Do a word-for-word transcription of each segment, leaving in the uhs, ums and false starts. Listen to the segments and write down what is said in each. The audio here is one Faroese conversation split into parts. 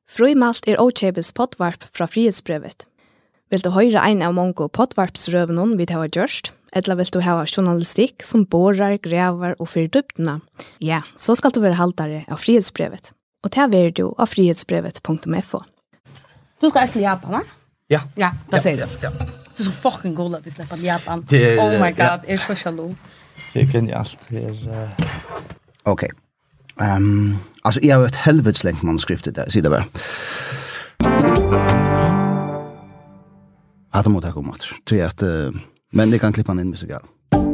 Frumalt er åkjebes poddvarp fra Frihetsbrevet. Vil du høre en av mange poddvarpsrøvene vi har gjort, eller vil du ha journalistikk som borer, grever og fyrer dyptene? Ja, så skal du være haltere av Frihetsbrevet. Og det er du av frihetsbrevet punktum f o. Du skal til Japan, va? Ja. Ja, det sier du. Ja. Du er så fucking god at de slipper til Japan. Det er, oh my god, ja. er så sjalom. Det er genialt. Det er... Uh... Okej. Ehm alltså jag har ett helvetslängt manuskript där sitter bara. Hade mot att komma. Tror jag att uh, men det kan klippa in med så gal.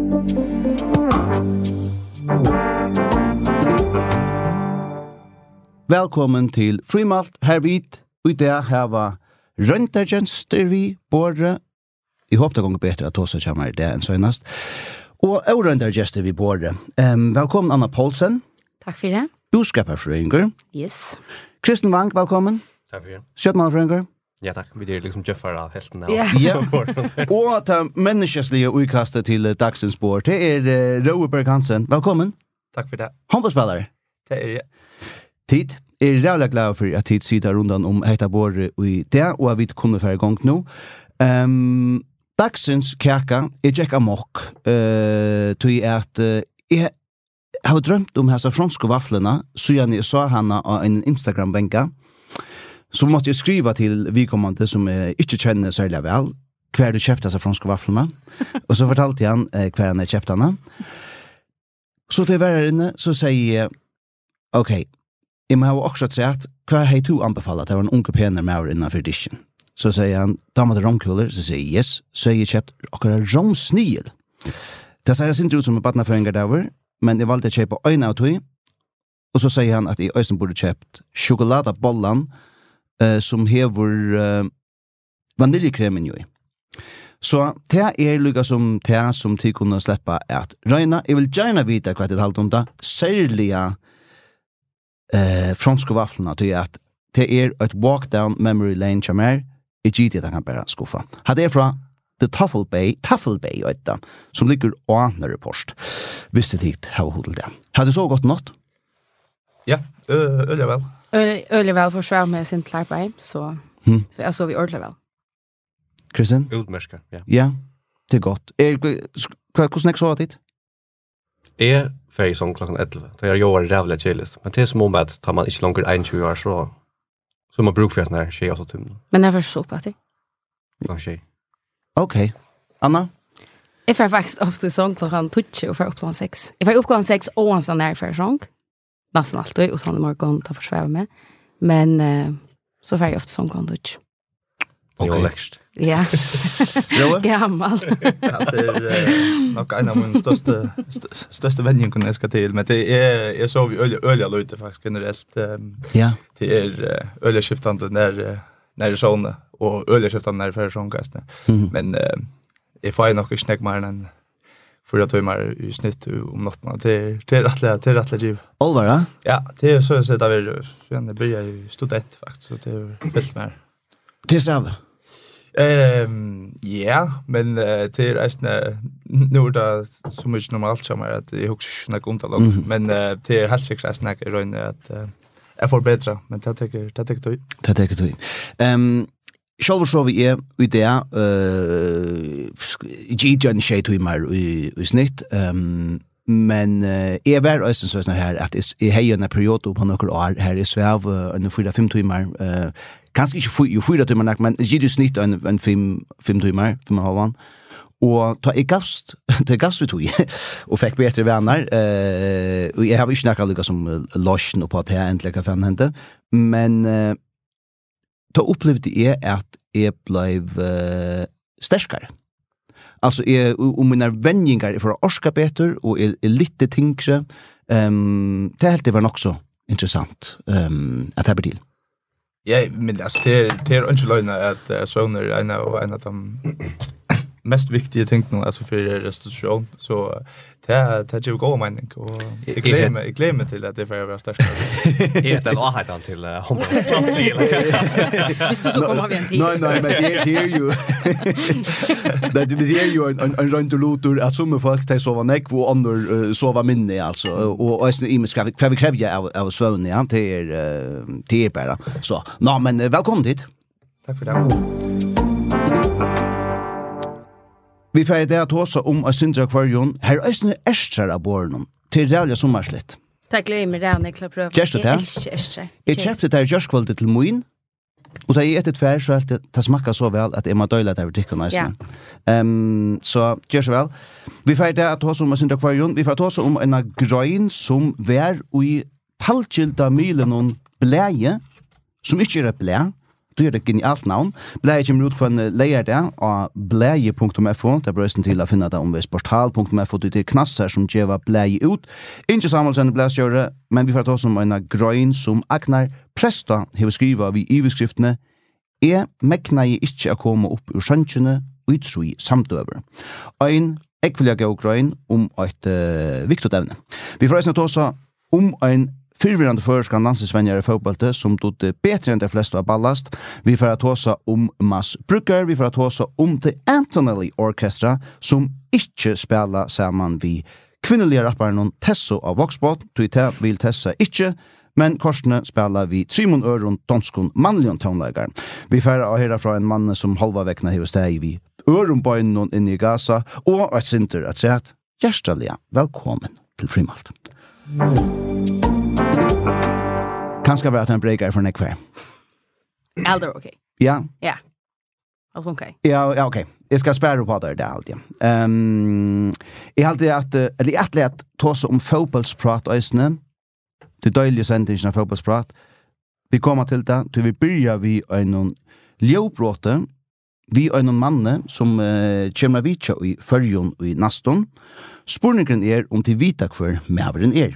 Välkommen till Frimalt här vid och där här var Röntergenster vi borre. Jag hoppas det går bättre att ta sig kommer det än så näst. Och Röntergenster vi borre. Ehm välkommen Anna Paulsen. Tack för det. Du skapar fröingar. Yes. Kristen Wank, välkommen. Tack för det. Kjötmal fröingar. Ja, tack. Vi är liksom Jeffar av helten. Ja. Ja. Och ta människosliga utkastet till dagsens spår. Det är uh, Roeberg Hansen. Välkommen. Tack för det. Handbollsspelare. Det är jag. Tid är jävla glad för att tid sitter rundan om heta bor i det och vi kunde få igång nu. Ehm um, dagsens kaka är Jack Amok. Eh till att uh, jag har drömt om dessa franska vafflarna så jag sa henne på en Instagram-bänka. Så måste jag skriva till vi kommande som jag inte känner så väl kvar du köpte dessa franska vafflarna. Och så fortalte han eh, kvar han köpte henne. Så till var inne så säger jag okej. Okay, jag må också säga att kvar hej du anbefaller att det var en unge penner med innanför dishen. Så säger han damer det romkulor så säger yes så jag köpt och romsnil. Det säger inte ut som en barnaföringar där. Men jag valde att köpa en av tog. Och så säger han att jag också borde köpt chokladbollan eh, som hever eh, vaniljekremen i. Så det är lika som det som de kunde släppa att Reina, jag vill gärna veta vad det är om det. Särliga eh, franska vafflarna till att det är ett walk down memory lane som är i G T att kan bara skuffa. Hade jag från The Tuffle Bay, Tuffle Bay, vet du, som ligger ånare post. Visste dit har hodel det. Hade så gått något? Ja, öliga väl. Öliga väl för svär med sin klarpej, så hmm. så jag så vi ordentligt väl. Kristen? Utmärska, ja. Ja, det är gott. Är hur snack så dit? Är färg som klockan elva. Det är jobbar rävligt chilligt. Men det är som om att tar man inte långt än tjugo år så så man brukar för sån här tjej och så tum. Men det är för så på det. Kanske. Okej. Okay. Anna? Jag får faktiskt ofta sång klockan tjugo och får upp klockan sex. Jag får upp klockan sex och en sån där för sång. Nästan alltid och sån morgon tar försväva med. Men uh, så får jag ofta sång klockan tjugo. Okej. Växt. Ja. Gammal. Ja, det är nog en av mina största största vänner jag ska till, men det är jag så vi öliga öliga lite faktiskt generellt. Ja. Det är öliga skiftande när när det såna och öliga skiftande när det för sångkast. Mm. Men jag får nog inte snacka mer än för att ta mer i snitt om natten. Det det är rätt det är rätt liv. Allvar? Ja, det är så så där vi sen det börjar ju student faktiskt så det är väldigt mer. Det är så. Ehm ja, men uh, det är resten nu det så mycket normalt som är att jag också snackar om det långt, men uh, det är helt säkert snackar runt att uh, jag får bättre, men det tycker det tycker du. Det tycker du. Ehm själva så vi är ute där eh G-John Shay to mer i snitt ehm men är väl också så sån här att det är en period på några år här i Sverige en fyra fem timmar eh kanske inte för ju fyra timmar men det ger snitt en en fem fem timmar för man har van och ta i gast det gast vi tog och fick bättre vänner eh och jag har ju snackat lika som lotion på att här äntligen kan hända men eh, då upplevde jag att jag blev eh, starkare. Alltså är om mina vänningar för att orska bättre och är, är lite tyngre ehm det helt det var också intressant ehm att ha till. Ja, men alltså det det är inte lögn att uh, söner en och en av dem mest viktiga ting nu alltså för restitution så det är det är ju god mening och jag glömmer jag glömmer till att det får vara starkt. Helt en ahatan till handbollslandslaget. Visst så kommer vi en tid. Nej nej men det det är ju det det är ju en en röntolotor att som folk tar sova näck och andra sova minne alltså och och i mig ska vi för vi kräver av av svön ja det är det är bara så. Nej men välkommen hit. Tack för det. Vi får det att hosa om att syndra kvarjon. Här är östne ästrar av borren till rävliga sommarslitt. Tack Lemmy redan jag pröva. Just det. Jag köpte det här just till moin. Och det är ett tvär så att det smakar så väl att Emma Doyle där dricker nästan. Ehm så gör så väl. Vi får det att hosa om att syndra kvarjon. Vi får hosa om en grøn som vär i talkilda milen bläje som inte är blä. Du gör det genialt navn. Bläje kommer ut från lejer där av bläje punkt f o. Det brösten till att finna det om portal punkt f o. Det är knassar som ger bläje ut. Inte sammansänd bläsgöre, men vi får ta som en grøn som Agnar Presta har skrivit vid iveskriftene «Er mekna jeg ikke å komme opp ur sjansjene og utsui samtøver». Ein ekvelja gav grøn om et uh, viktig evne. Vi får reisende ta oss om en fyrvirrande føreskan landsinsvenjare i fotballte som tog bedre enn de fleste av ballast. Vi får ta oss om Mads Brugger. Vi får ta oss om The Antonelli Orchestra som ikke spela sammen vi kvinnelige rapparen Tesso av Voxbot. Tuita vil Tessa ikke, men korsene spela vi Trimon Øron Donskon mannligen tonläggar. Vi får ha hera fra en mann som halva veckna hever steg vi Øron bøynen inne i Gaza og et sinter at säga at hjertelig velkommen til Frimalt. Kanske vara att en breaker för en kväll. Elder okej. Ja. Ja. Allt okej. Ja, ja okej. Jag ska spara på det där alltid. Ehm, jag hade att eller att lätt ta så om fotbollsprat ösnen. Det dåliga sentingen av fotbollsprat. Vi kommer till det, till vi börjar vi en ljobrote. Vi är en manne som uh, kommer vitcha i förjon och i naston. Spurningen är om till vita kvar med er.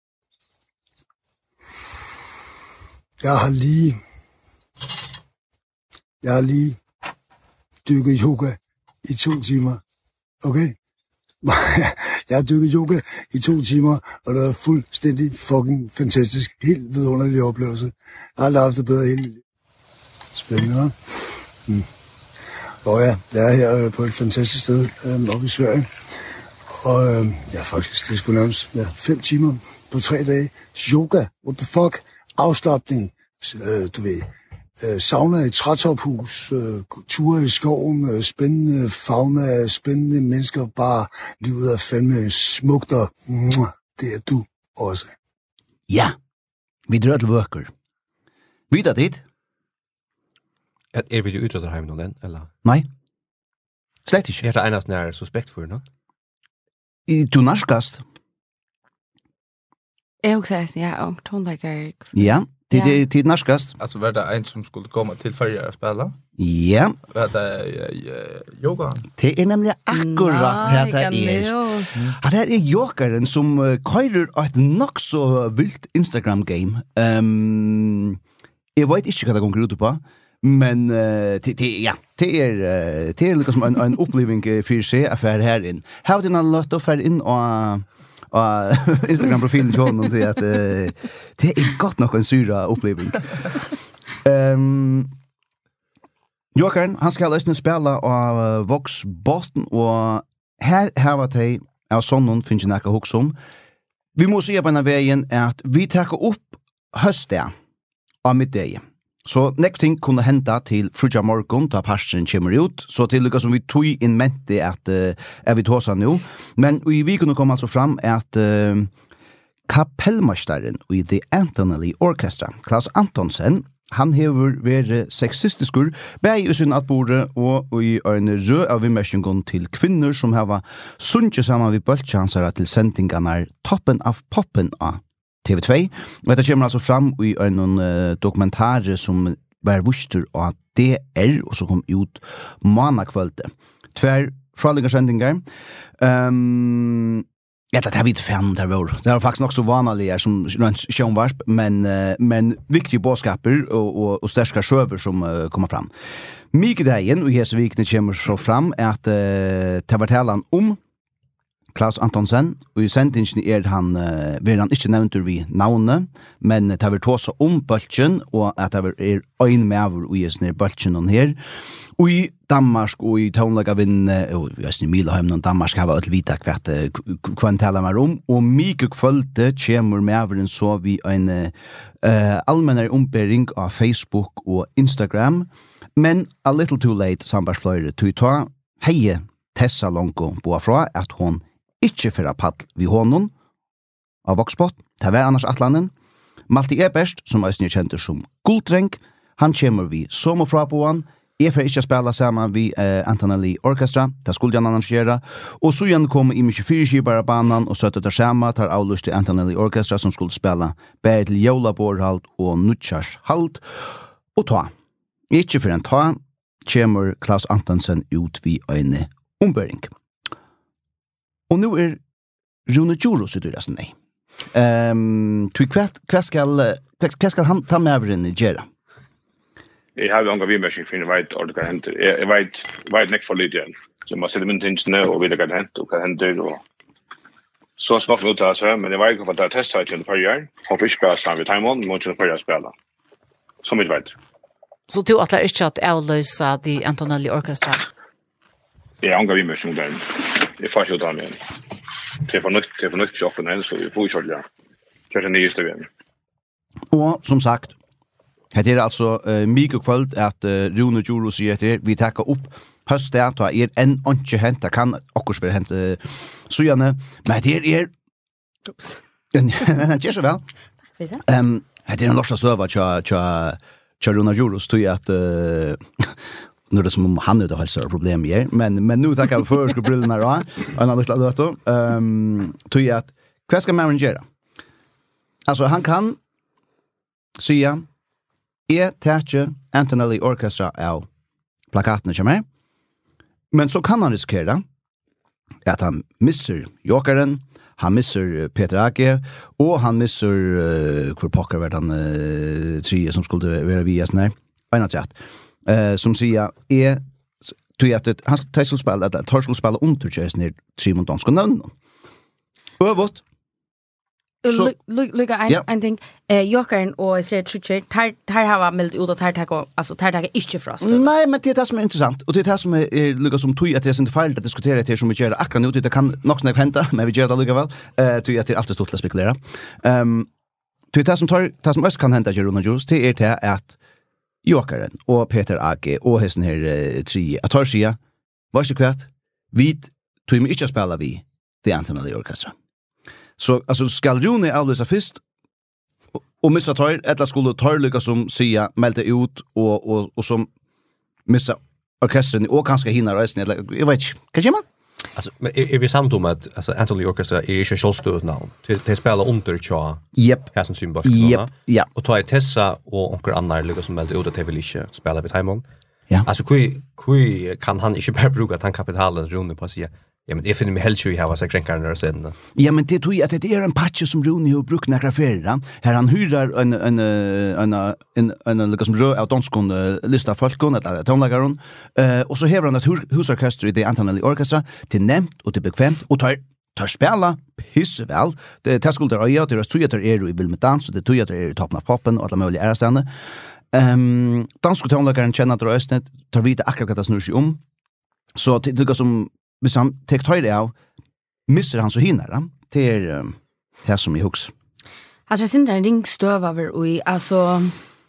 Jeg har lige, jeg har lige dykket yoga i to timer, okay? Jeg har dykket yoga i to timer, og det er fuldstændig fucking fantastisk, helt vidunderlig oplevelse. Jeg har aldrig haft det bedre hele mit liv. Spændende, hva'? Mm. Og ja, jeg er her på et fantastisk sted øh, oppe i Sverige, og øh, jeg har faktisk, det skulle nærmest ja, fem timer på tre dage. Yoga, what the fuck? Afslapning, øh, du ved, øh, sauna i trætophus, øh, ture i skoven, øh, spændende fauna, spændende mennesker, bare livet er fandme smukt, og det er du også. Ja, vi drar til vøker. Vi er dit? Er, er vi jo utrydder hjemme noen den, eller? Nei, slett ikke. Er det eneste nær suspekt for noe? Du narskast? Jag också säger ja, om tonlägger. Ja, det är tid narskast. Alltså var det en som skulle komma till förra spela? Ja. Var det uh, yoga? Det är nämligen akkurat det här är. Att det här är jokaren som uh, køyrer ett nok så vilt Instagram-game. Um, jag vet inte vad det går ut på. Men uh, det, det, ja, det är, uh, det är liksom en, en uppleving för sig affär här in. Här har du någon lött affär in och... Og Instagram-profilen til honom til at uh, det er godt nok en syra oppleving. Um, Jokeren, han skal løsne spela av uh, Voxbotten, og her har vi av sånne finnes jeg ikke hos om. Vi må se på denne veien at vi tar opp høstet av mitt dag. Så nekk ting kunne hente til frutja morgon da parsen kommer ut, så til lukka som vi tog inn mente at uh, er vi tåsa nå. Men vi kunne komme altså fram at uh, kapellmasteren i The Antonelli Orchestra, Klaus Antonsen, han hever vært sexistiskur, bæg i sin atbore og i en rød av vimmersjungen til kvinner som hava sunnkje sammen vid bøltjansere til sendingarna Toppen av Poppen av T V två. Och det kommer alltså fram i en uh, dokumentär som var vuxter av D R och så kom ut månakvällte. Tvär fraliga sändningar. Um, Ja, det har vi inte fan där var. Det är faktiskt också vanliga som sjönvarsp, men men viktiga bådskaper och och och starka sjöver som uh, kommer fram. Mycket dagen och hesa vikne kommer så fram att uh, ta vartalan om Klaus Antonsen, og i sendingen er han, uh, vil han ikke nevnt vi navnet, men det vil tåse om bølgen, og at det er øyn med over i sånne bølgen og her. Og i Danmark, og i Tånlaga vinn, og i Østene Milahøymen og Danmark, har vi alt vite hva han taler meg om, og mye kvølte kommer med over en så vi en uh, allmennere ombering av Facebook og Instagram, men a little too late samarbeidsfløyre til å ta heie Tessa Lonko på fra at hun ikke fyrir paddel vi honom av Voxpot, det var annars atlanen. Malti Eberst, som Østene kjente som Gulddreng, han kommer vi som og fra på han. Jeg får ikke spela sammen vi eh, Antonelli Orchestra, det skulle han arrangera. Og så igjen kom i mye fyrskibare banan og søttet der sammen, tar avlust til Antonelli Orchestra som skulle spela bare til Jola-Bårhalt og Nutsjars-Halt. Og ta, ikke for en ta, kommer Klaus Antonsen ut vi øyne ombøring. Og nu er Rune Djuros ut i resten nei. Um, hva skal, hva skal han ta med over en gjøre? Jeg har jo en vimerskning for jeg vet hva det henter. Jeg vet, vet nekk for litt igjen. Så man setter min tingene og vet hva det henter og hva det henter. Og så smakk vi ut av seg, men jeg vet ikke hva det er testet til en par år. Håper ikke spiller sammen ved Taimon, men ikke en par år spiller. Som jeg vet. Så du at det er ikke at avløse de Antonelli Orchestra? Jeg har en vimerskning der. Jeg får ikke ut av meg. Det er for nødt til å åpne en, så vi får ikke gjøre det. Det er den nye støven. Og som sagt, det er altså uh, mye kvöld at uh, Rune Djuro sier etter, vi takker opp høstet, og er en ikke hent, det kan akkurat spille hent uh, sujane, men det er Ups. det er så vel. Um, det er en lorsa støva til Rune Djuro, så tror jeg at uh, nu är det som om han inte har så problem med, men men nu tackar vi för ska brillorna då. En annan liten då. Ehm tror jag att vad ska man göra? Alltså han kan säga är tätche Antonelli Orchestra av plakaten som är. Men så kan han riskera att han missar jokeren, han missar Peter Ake och han missar uh, kvar pockar vart han uh, tre som skulle vara via snä. Annat sätt. Eh som säger är tror jag att han ska ta sig spela att ta sig spela under just ner tre mot danska namn. Övervåt. Så look I I think eh Jokern och ser Trichet här här har meldt ut att här ta alltså här ta inte frost. Nej, men det är det som är intressant och det är det som är lukar som tog att det är inte fel att diskutera det som vi gör akkurat nu det kan nog snart hända men vi gör det lugga väl. Eh tror jag att det är alltid stort att spekulera. Ehm tror det som tar det som öst kan hända Jerona Jules det är det att Jokeren og Peter Ake og hesten her uh, tre at tar skia var ikke kvart vi tog mig ikke spela vi The Antonelli Orchestra så altså skal Rune avløsa først og, og missa tar eller skulle tar lykka som sia meldte ut og, og, og som missa orkestren og kanskje hinna reisen eller jeg vet ikke hva gjør man? Alltså men är vi samt om att alltså Antonelli Orchestra är ju självstående nu. Det det spelar under tja. Yep. Här som symbol. Yep. Ja. Och ta Tessa och onkel Anna liksom som väl ut att det vill inte spela vid Taimon. Ja. Alltså kui kui kan han inte bara bruka han kapitalen runt på sig. Ja men det finner mig helt sjukt här vad så kränkarna sen. Ja men det tror jag att det är en patch som Rune har brukt några affärer. Här han hyrar en en en en en liksom rö av danskon lista folkon eller tonlagaron. Eh och så har han ett husorkester i The Antonelli Orchestra till nämnt och till bekvämt och tar tar spela piss väl. Det tar skulle det är det tror jag det är i vill med dans och det tror jag det är i toppen av poppen och alla möjliga ärstande. Ehm dansko tonlagaren känner att röstnet tar vita akkurat det snurrar sig om. Så det går som hvis han tek tøy det av, misser han så hinner, det er um, det som i hooks. Alltså jag syns en ringstøv över och alltså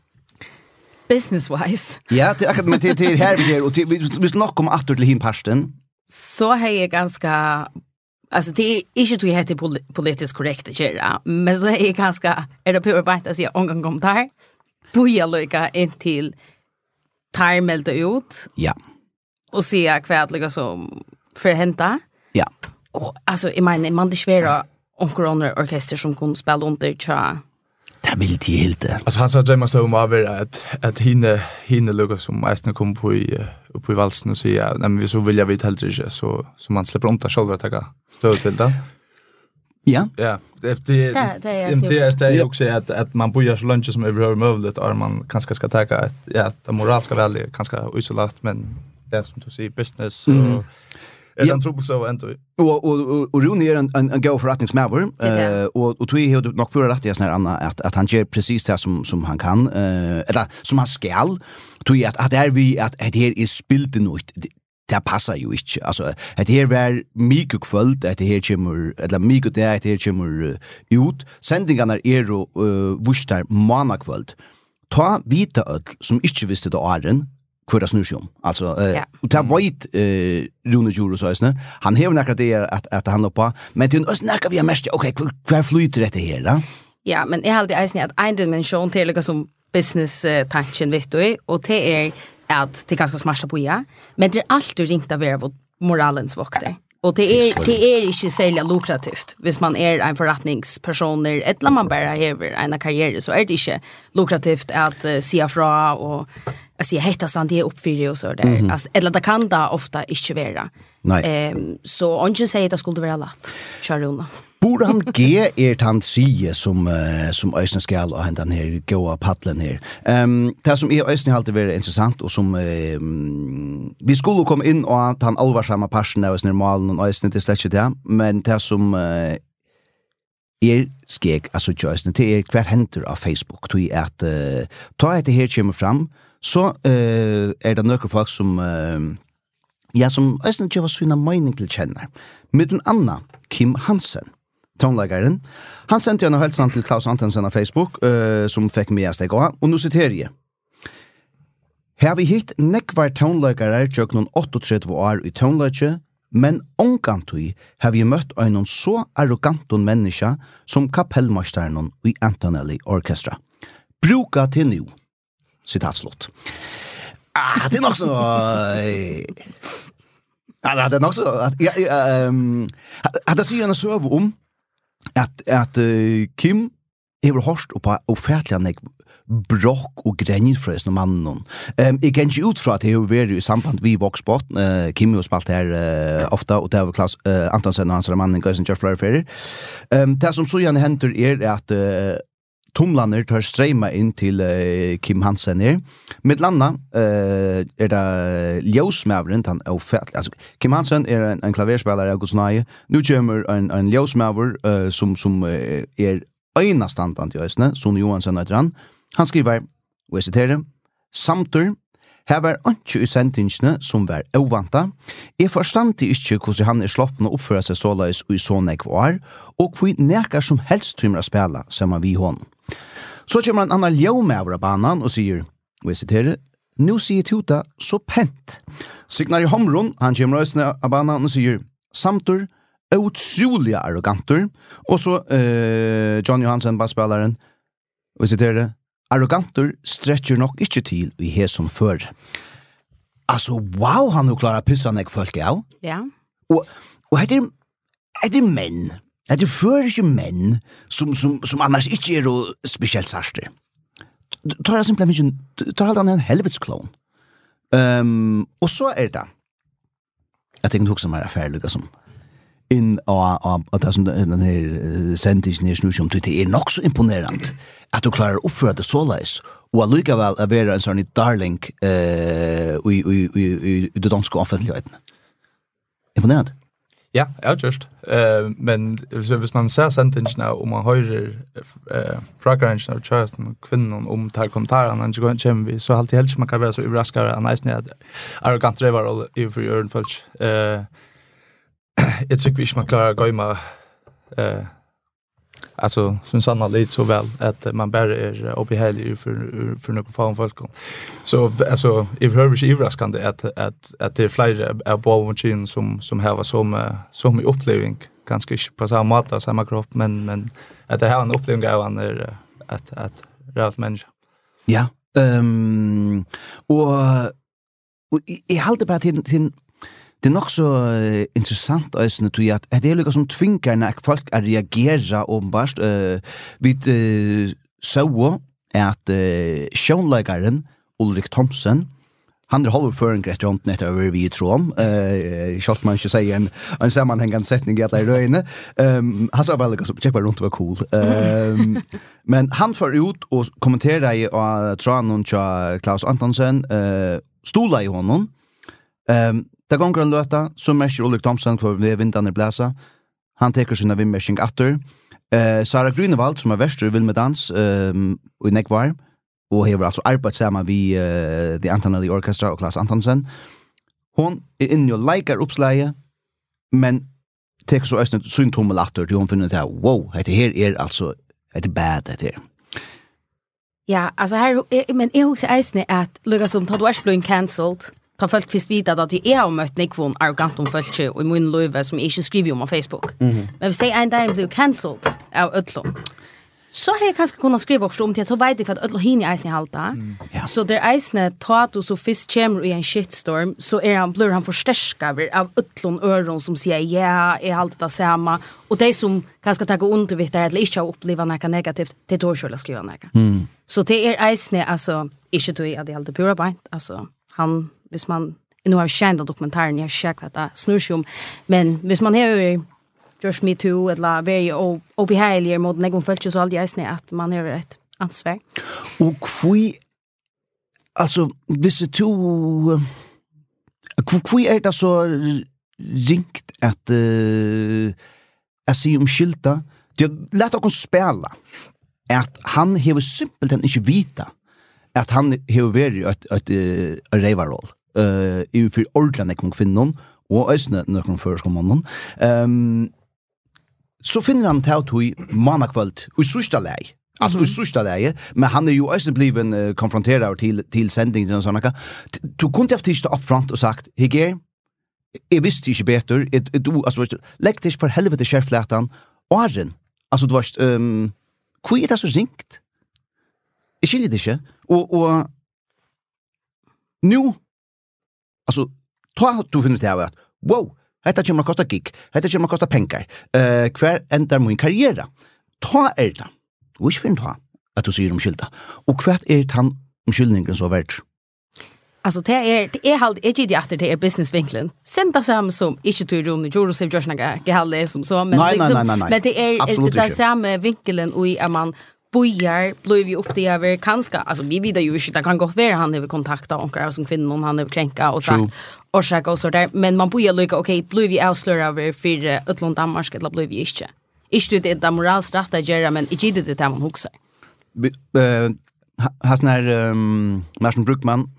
business-wise. Ja, det er akkurat, men det er her vi er, og hvis nok kommer atter til hinparsten. Så har jag ganska, alltså det är inte att jag heter pol- politiskt korrekt, kjera, men så är jag ganska, är det pure bite att säga omgång kom där, boja lycka in till tar melda ut. Ja. Och se kvart liksom som för hända. Ja. Och alltså i menar man det svåra onkel orkester som kunde spela under tror det vill det helt. Alltså han sa att man stod över att att hinne hinne lugga som mest kom på i på i valsen och säga nej men vi så vill jag vet helt inte så så man släpper onta själva att ta stöd till det. Ja. Ja, det det Det- det är det är det Ja. är också att att man börjar så lunch som överhuvud möjligt och man kanske ska ta ett ja, det moraliska värde kanske isolerat men det är som du säger business Mm. och är Ja. den trubbel så ändå. Och och och, och Rune är en en, en go förrättningsmävare eh och och tror jag har nog pura rätt i sån här Anna att att han gör precis det som som han kan eh eller som han skall. Tror jag att att det är vi att det här är spilt något. Det passar ju inte. Alltså, det här var mycket kvöld, att det här kommer, eller mycket det att det här kommer uh, ut. Sendingarna är jo uh, vurstar månakvöld. Ta vita öll, som inte visste det åren, hva det snur seg om. Altså, uh, Ja. og ta veit uh, Rune Djurus øysene, han hever nekka det at, at det handler på, men til oss nekka vi har mest, ok, hva, hva flyter dette her, da? Ja, men jeg har alltid eisen at en dimension til liksom som business-tanken, vet du, og det er at det er ganske smarta på ja, men det er alltid ringt av er moralens vokter. Og det er, det er ikke særlig lukrativt hvis man er en forretningsperson eller man bare hever en karriere, så er det ikke lukrativt at uh, sia fra og jag säger hetta stand det uppfyrir och så där. Mm-hmm. Alltså eller det kan da ofta inte vara. Nej. Ehm um, så onge säger det skulle vara lätt. Charuna. Borde han ge er tant sie som uh, som Øystein skal og henta den her goa paddlen her. Ehm um, det som er Øystein alltid veldig interessant og som um, vi skulle komme inn og at han alvarsamma passion av sin malen og Øystein til slett det, men det som uh, er skeg altså Øystein det er hver henter av Facebook tog at uh, ta etter her kommer fram så uh, er det noen folk som uh, ja som Øystein ikke var syna mening til kjenner. Med Anna Kim Hansen tonleggeren. Han sendte jo en hälsan til Klaus Antonsen av Facebook, uh, som fikk med steg av, og nå siterer jeg. Her vi hitt nekvar tonleggere tjøk noen trettioåtta år i tonlegge, men ångantui har vi møtt en så arroganton menneske som kapellmasteren i Antonelli Orkestra. Bruka til nu. Citatslott. Ah, det er nok så... Ja, det er nok så... At, ja, ja, um, at jeg sier en søv om at, at uh, Kim hever hårst og på ofærtlig brokk og grenjfrøs når mannen. Um, jeg kan ikke ut fra at jeg har vært i samband vi Voxbot. Uh, Kim har spalt her uh, ofta, og det var Klaus uh, Antonsen og hans mannen Gøysen kjørt flere ferier. Um, det som så gjerne henter er at uh, Tomlander tar streima inn til uh, Kim Hansen her. Med landa uh, er det ljøsmæveren, han er ofærtlig. Altså, Kim Hansen er en, en klaverspillere av Godsnøye. Nå kommer en, en ljøsmæver uh, som, som uh, er øynastandant i Øysene, Sonny Johansen heter han. Han skriver, og jeg citerer, «Samtur, her var ikke i sendingsene som var ovanta. Jeg forstand ikke hvordan han er sloppen og oppfører seg såleis og i sånne kvar, og hvor nekar som helst tømmer å spille sammen vi hånden. Så kommer en annen ljøme av banan og sier, og jeg citerer, «Nå sier Tuta så pent». Signar i Homron, han kommer røysene av banan og sier, «Samtur, utrolig arroganter». Og så uh, John Johansen, bassspilleren, og jeg citerer, «Arroganter stretcher nok ikke til i he som før». Altså, wow, han har klarat pissa nek folk av. Ja. Og, og heter, heter menn, heter førige menn, som, som, som annars ikke er og spesielt sarster. Tar jeg simpelthen ikke, tar han en helvetsklon. Um, og så er det, jeg tenker også mer affærlig, som inn av, av, av det som den her sendingen her snur som det er nok så imponerende at du klarer å oppføre det såleis og allikevel å være en sånn darling uh, i, i, i, i, i det danske offentligheten. Imponerende. Ja, ja, just. Uh, men så hvis man ser sendingen og man hører uh, fragrensjen av kjøresten og kvinnen om tar kommentarene han ikke kommer vi, så alltid helst man kan være så overraskere enn eisen at arrogant drevar i for øren følt. Uh, jeg tror ikke man klarer å gå med uh, alltså som sanna lite så väl att man bara är obehaglig för för några fan folk. Så alltså i hör vi överraskande att att att det är flera av ballmaskiner som som har som som i upplevelse ganska på samma sätt samma kropp men men att det här en upplevelse av en är att att rätt människa. Ja. Ehm um, och och jag håller bara till till det er nok så uh, interessant øysene til at det er noe som tvinger når folk er reagere åpenbart. Uh, vi uh, så at uh, sjånleggeren Ulrik Thomsen Han är håller för en grej runt net över vi tror om. Eh shot man ska säga en en sammanhängande sättning att det är inne. Ehm han sa väl liksom check bara runt var cool. Ehm men han får ut och kommenterar i Tran och Klaus Antonsen eh stola i honom. Ehm där gånger en löta som Messi Ulrik Thomsen för vi vinner bläsa. Han tar sina vimmeshing efter. Eh Sara Grünewald som är väster vill med dans ehm i Nekvar. Og hever altså arbeidt sammen vi uh, The Antonelli Orchestra og Klaus Antonsen. Hon er inne og liker oppslaget, men tek så østene sin tommelatter til hun finner ut her, wow, dette her er altså, dette er bad, dette her. Ja, altså her, men jeg husker eisne at, lukket som, tar du er blitt cancelled, tar folk visst vite at jeg har møtt Nikvon arrogant om folk og i min løyve som jeg ikke skriver om på Facebook. Mm -hmm. Men hvis det er en dag blir cancelled av Øtlund, så har jeg kanskje kunnet skrive også om til at så vet jeg at Øtlund hinner eisne i halta. Mm. Ja. Så det er eisne tatt og så fisk kommer i en shitstorm, så er han, blir han forsterket av Øtlund øron som sier ja, jeg har alltid det samme. Og de som kanskje tar undervitt der, eller ikke har opplevd noe negativt, det er dårlig å skrive noe. Mm. Så det er eisne, altså, ikke tog jeg at jeg alltid pura beint, altså, han, hvis man, nu har jeg kjent av dokumentaren, jeg har ikke hva det snur seg om, men hvis man har Just Me Too, eller very obehagelig mot noen følelse, så aldri jeg at man har et ansvar. Og hvor, altså, hvis det to, hvor er det så ringt at uh, jeg sier om skilta, det er lett å spille at han har simpelthen ikke vite at han har vært et, et, et reivaroll uh, i for ordentlig noen kvinner, og østene noen førskommene. Um, så finner han til at hun mannakvalt i sørste leie. Altså mm -hmm. i sørste leie, men han er jo også blevet uh, konfronteret til, til sendingen og sånne. Du kunne have tistet opp front og sagt, Higer, jeg visste ikke bedre, jeg, du, altså, legg deg for helvete skjerflæten, og Arren, altså du var, um, hvor er det så ringt? Jeg skiljer det ikke, og, og nu, altså, ta du finner til at, wow, dette kommer å koste gig, dette kommer å koste penger, uh, hver ender min karriere. Ta er det, og ikke finn ta, at du sier om skylda. Og hva er det han om skyldningen så verdt? Altså, det er, det er halt, jeg gitt etter det er businessvinkelen. Sent det samme som, ikke til Rune, Joro Siv Jorsnaga, gehalde som så, men, nei, liksom, nei, nei, nei. men det er det, det samme vinkelen i at man bojar, blir vi upp det över kanske, alltså vi vet ju inte, det kan gå vara han har kontakta onklar som kvinnor han har kränka och sagt orsak och så där, men man bojar lika okej, blir vi avslöja över för Ötlund Danmark eller blir vi inte. Inte det är moralskt rätt att göra, men inte det det man huxar. Eh has när Martin Bruckman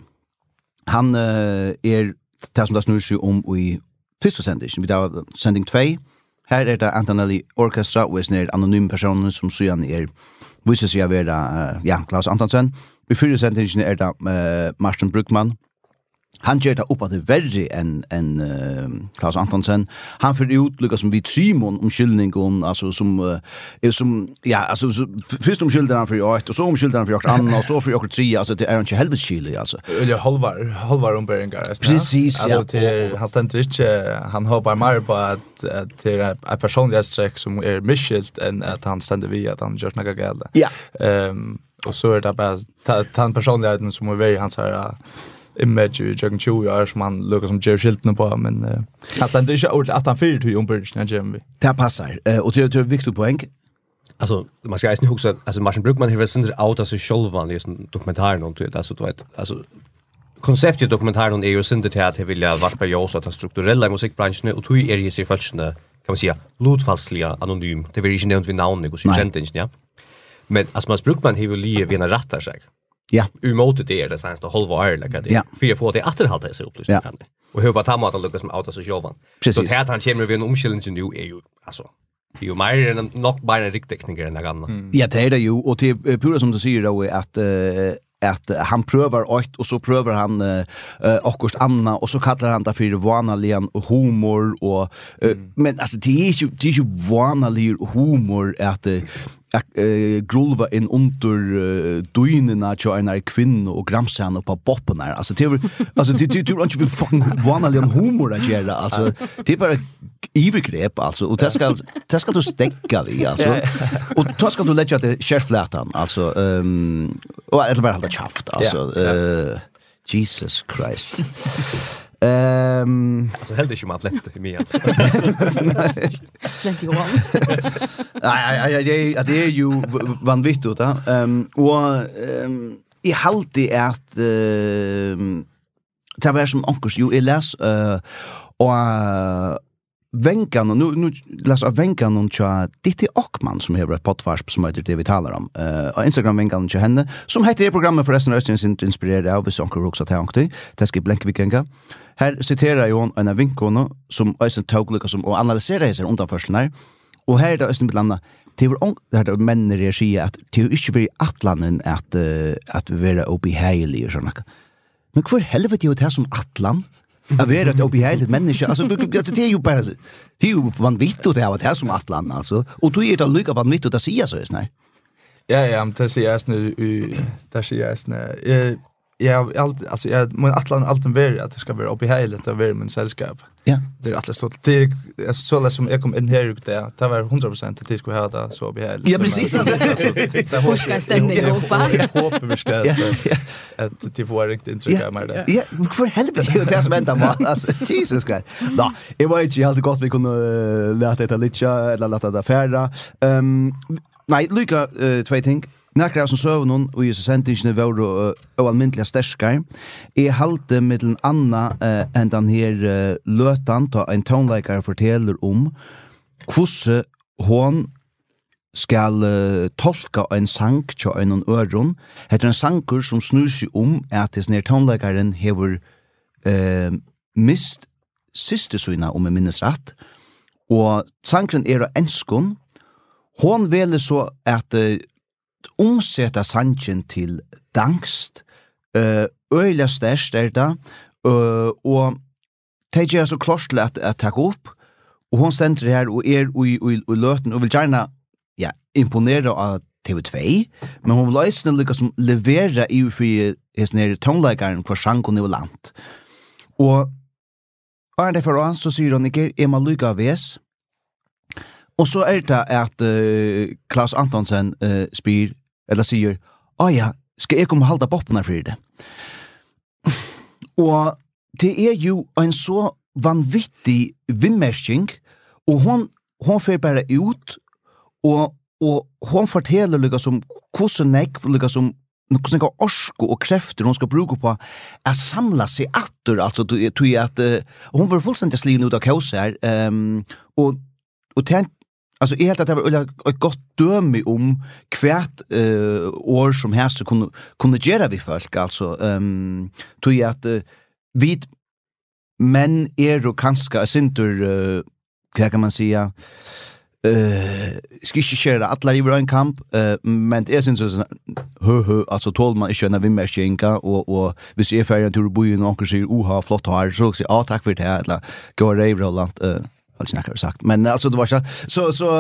han uh, är det som det snurrar sig om i första sändningen. Vi har sändning två. Här är det Antonelli Orchestra och är anonym personer som sedan är visar sig att vara uh, ja, Klaus Antonsen. I första sändningen är det uh, Martin Bruckman. Han gör det upp att det är värre än, än uh, Klaus Antonsen. Han får ut lyckas som vid Simon om skyldningen, alltså som, uh, är som ja, alltså så, först om skyldningen för ett och så om skyldningen för ett annat och så för ett tre, alltså det är inte helvetes skyldig alltså. Eller halvar, halvar omberingar. Precis, alltså, ja. Till, han stämmer inte, han hoppar mer på att, att det är en personlighetsträck som är misskylt än att han ständer vid att han gör något gällande. Ja. Um, och så är det bara, ta personligheten som är vid hans här image i tjugo tjugo år som han lukkar som Jerry Shilton på, men uh, han ständer inte ordentligt att han fyrt hur omberingen är vi. Det passar, uh, och det är ett viktigt poäng. Alltså man ska ju också alltså Martin Bruckman har väl sen out alltså själva i dokumentären och det alltså du vet alltså konceptet i dokumentären är ju sen det att vill jag vart på just att strukturella musikbranschen och tog är ju sig förstne kan man säga lotfastliga anonym det vill inte nämnt vid namn och så känt inte ja men alltså Martin Bruckman har väl ju vina rättar sig ja umotet det är det sen så halva år like det för jag får det återhålla sig upplysning kan det och hur på tamma att luckas som out alltså själva så det att han kommer vid en omskyllning nu är ju alltså det är ju mer än nog bara en riktig tekniker än gamla. Mm. Ja, det är det ju och det är pura som du säger då att uh, att han prövar ett och så prövar han uh, uh, akkurst Anna och så kallar han det för vanligen humor och uh, mm. men alltså det är ju det är ju vanlig humor att uh, att uh, grulva in under uh, dynerna till en kvinna och gramsa henne på boppen där alltså det är alltså det det är inte fucking vanlig humor att göra alltså det är bara iviggrep alltså och det ska det ska du stäcka vi alltså och då ska du lägga det skärflätan alltså ehm um, och eller bara hålla chaft alltså eh Jesus Christ. Ehm Alltså helt inte man flätt i mig. Plenty one. Nej, nej, det det är ju vanvittigt då. Ehm och ehm I halti at ehm det var som onkurs ju I läs eh och Venkan nu nu läs av Venkan och tja Ditti Ockman som har ett podcast som heter det vi talar om. Eh uh, Instagram Venkan och henne som heter det programmet för resten av Östens inspirerad av vi sonker också till ankti. Det ska blanka vikenga. Här citerar jag en vinkona som Östen tog lika som och analyserar sig undanförslnar. Och här är det Östen blanda det var det hade män regi att det inte blir atlanen att uh, att vara obehaglig och såna. Men för helvete är det som atlan? Jag vet att obehagligt människa alltså det är ju bara det är ju vanvittigt det här det är som atlan alltså och då är det lika vanvittigt att säga så är snä. Ja ja, men det säger jag nu där säger jag snä. Jag jag allt alltså jag men atlan allt en ver att det ska vara obehagligt att vara med sällskap. Ja. Det är alltså så det är alltså så läs som jag kom in här ut där. Det var hundra procent att det skulle ha det så behagligt. Ja precis alltså. Det har ska stämma Europa. Jag hoppas vi ska att det får riktigt intryck av mig där. Ja, för helvete det är som ända var alltså Jesus Christ. Då, det var inte helt gott vi kunde låta det lite eller låta det färda. Ehm nej, Luca två ting. Nakra som så någon och ju så sentingen var och allmäntliga stärskar är halte mellan Anna än den här lötan ta en tonläkare fortäller om hur hon skal tolka en sang till en öron heter en sankur som snur sig om att det när tonläkaren hever eh, mist systersöna om en minnesrätt och sankren är enskon hon ville så att omsätta sanchen till dankst eh öliga stärst är det uh, och det är så klart att att ta upp och hon ständer här och är i i löten och vill gärna ja imponera av T V två men hon vill också lyckas som leverera i för är ner tonläkaren för Shanko Nivolant och är det för oss så säger hon inte är man lycka ves och så är det att uh, Klaus Antonsen uh, spyr eller säger ah ja ska jag komma hålla boppen för det och det är ju en så vanvittig vimmersking och hon hon får bara ut och och hon fortäller lika som kusen neck lika som kusen går orsko och krafter hon ska bruka på att samla sig åter alltså du tror jag att uh, hon var fullständigt slin ut av kaosar um, och och tänt alltså är helt att det var ett gott döme om kvärt eh år som här så kunde kunde göra vi folk alltså ehm tror jag att uh, vi män är och kanske synter uh, vad kan man säga eh ska inte köra alla i en kamp uh, men det är syns så hö hö alltså tål man inte när vi mer skänka och och vi ser färjan till bojen och säger oha flott här så också ja tack för det här eller gå rave Roland eh alltså snackar sagt men alltså det var så så så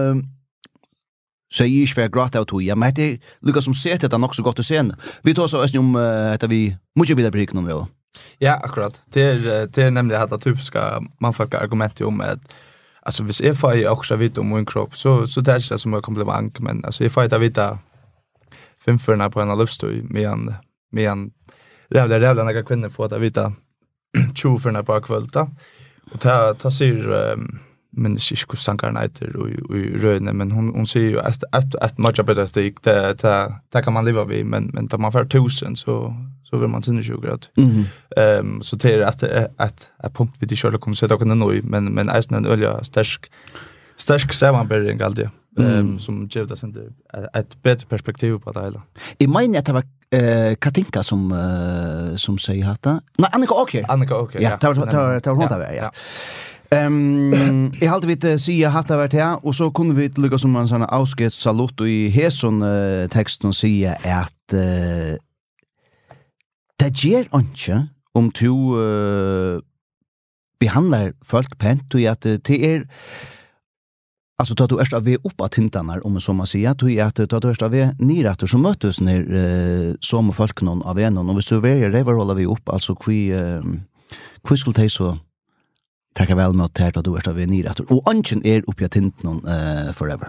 så är ju för gråta ut ja men det Lucas som ser det också gott att se vi tar så ösn om att vi måste bilda brick någon då ja akkurat det är det är nämligen att typiska man får argument om att alltså hvis jag får också vita om min kropp så så det är det som en komplimang men alltså jag får inte vita fem förna på en livsstil med en med en rävla rävla några kvinnor får att vita tjugo förna på kvälta och ta ta sig um, men Cisco Sankarnaiter och och röne men hon hon säger ju att att att mycket bättre stig det det det kan man leva vid men men tar man för tusen så så vill man sinne tjugo grad. Ehm um, så det är att att att punkt vid det skulle komma sätta kunna nå men men är en olja stark stark sammanbäring alltid. Ehm som ger det sen ett bättre perspektiv på det hela. I menar att det var eh Katinka som uh, som säger att nej Annika Åker. Annika Åker. Ja, tar tar tar hon där ja. Ehm jag hade vi säga att det var det och så kunde vi lycka som en sån avskeds salut i Heson uh, texten säga att uh, det ger inte om du uh, behandlar folk pent och att det är alltså tar du först av vi upp att hintarna om så man säger att att tar du först av vi nyrätter som mötes när uh, som folk någon av en och vi så vi det var håller vi upp alltså vi uh, vi skulle ta så tacka väl mot att du först av vi nyrätter och anchen är upp att hinta någon uh, forever.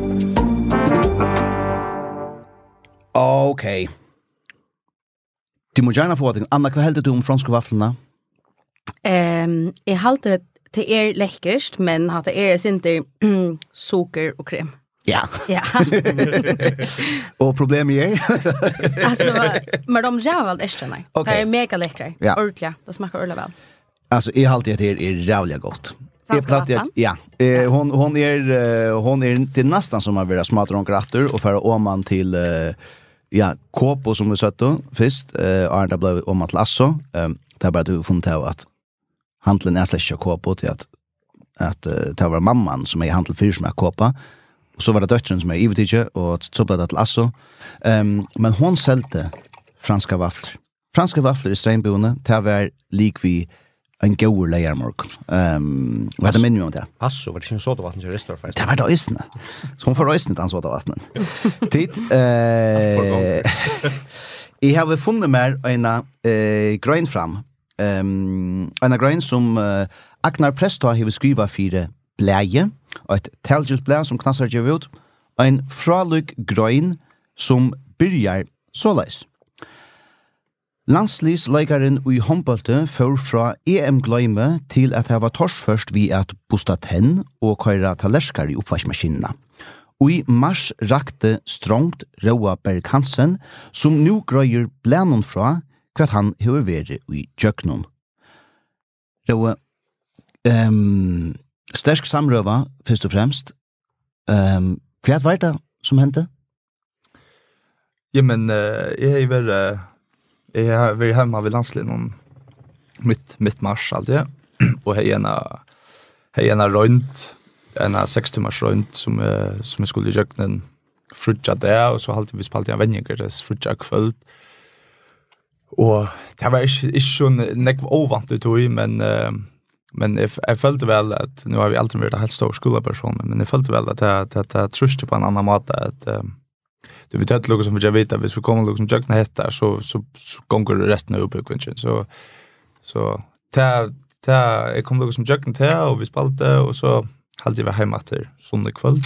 Okej. Okay. Du må gärna få det. Anna, vad hällde du om franska vaffelna? Ehm, jag halte det är läckerst, men att det är inte socker och krem. Ja. Ja. Och problemet är? Alltså, men de gör väl extra nej. Okay. Det är mega läckra. Ja. Ordentligt. Det smakar ordentligt väl. Alltså, jag halte att det är jävligt gott. Franska vafflan? Ja. Eh, hon, hon är, uh, hon är det är nästan som att vara smartare och grattor och föra om man till uh, ja, Kåpo som vi sett då, först. Uh, och det blev om man till Asso. Um, det är bara att du funnit av att handlen är släcka Kåpo till att, att uh, det var mamman som är handel för som är Kåpa. Och så var det döttren som är givetidje och så blev det till Asso. Um, men hon säljte franska vafflor. Franska vafflor i Strängbone, det var lik vi en god lejarmorg. Um, vad det minner mig om det? Asso, var det inte sådana vatten i restaurang? Det var det ösne. Så hon får ösne den sådana vattnen. Tid. Eh, jag har funnit mer en eh, grön fram. Um, en grön som uh, Agnar Presto har skriva för bläje och ett talgilt blä som knassar ger ut. En fralig grön som börjar såleis. Landslivsleikaren i håndbolte får fra E M-gløyme til at det var tors først vi at bosta tenn og køyra talerskar i oppvarsmaskinene. Og i mars rakte strongt Roa Berg Hansen, som nu grøyer blænon fra hva han hever vært i Jøknon. Roa, um, sterk samrøva, først og fremst. Um, hva var det som hendte? Ja, men uh, jeg er vel... Uh... Jag har varit hemma vid landslinjen mitt, mitt mars alltid. Och jag är ena runt, ena sex timmars runt som, som jag skulle göra en frutja där. Och så har vi spelat en vänjer, det frutja kvöld. Och det var inte, inte så nek ovant ut i, men, men jag, jag följde väl att, nu har vi alltid varit helt stor skolperson, men jag följde väl att jag, att jag tröste på en annan mat att det vet att något som jag vet att hvis vi kommer något som jag heter så så så går det resten av uppväxten så så ta ta jag kom något som jag till och vi spelade och så hade vi hemma till söndag kväll.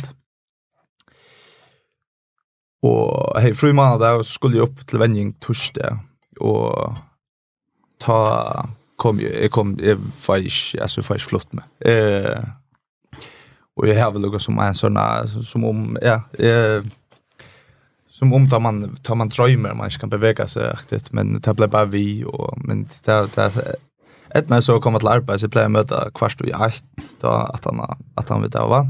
Och hej fru månad där så skulle jag upp till vändning torsdag och ta kom ju jag kom jag fick alltså fick flott med. Eh och jag har väl något som en såna som om ja eh som om tar man tar man drömmer man kan bevega sig riktigt men det blir bara vi och men det det ett när så kommer till arbete så blir jag möta kvart i ett då att han att han vet va.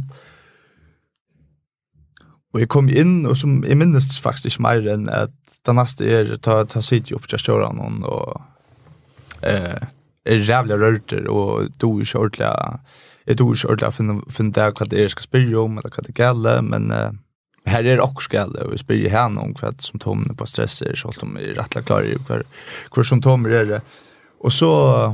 Och jag kom in och som i minst faktiskt mer än att det nästa är ta ta sitt upp till restaurangen och eh är jävla rörter och då är shortliga är då shortliga för för det vad det är ska spela om eller vad det gäller men eh, här är det också skalle och vi spelar här någon kvart som tomne på stresser så att de är rättla klara i kvar kvar som tommer är det och så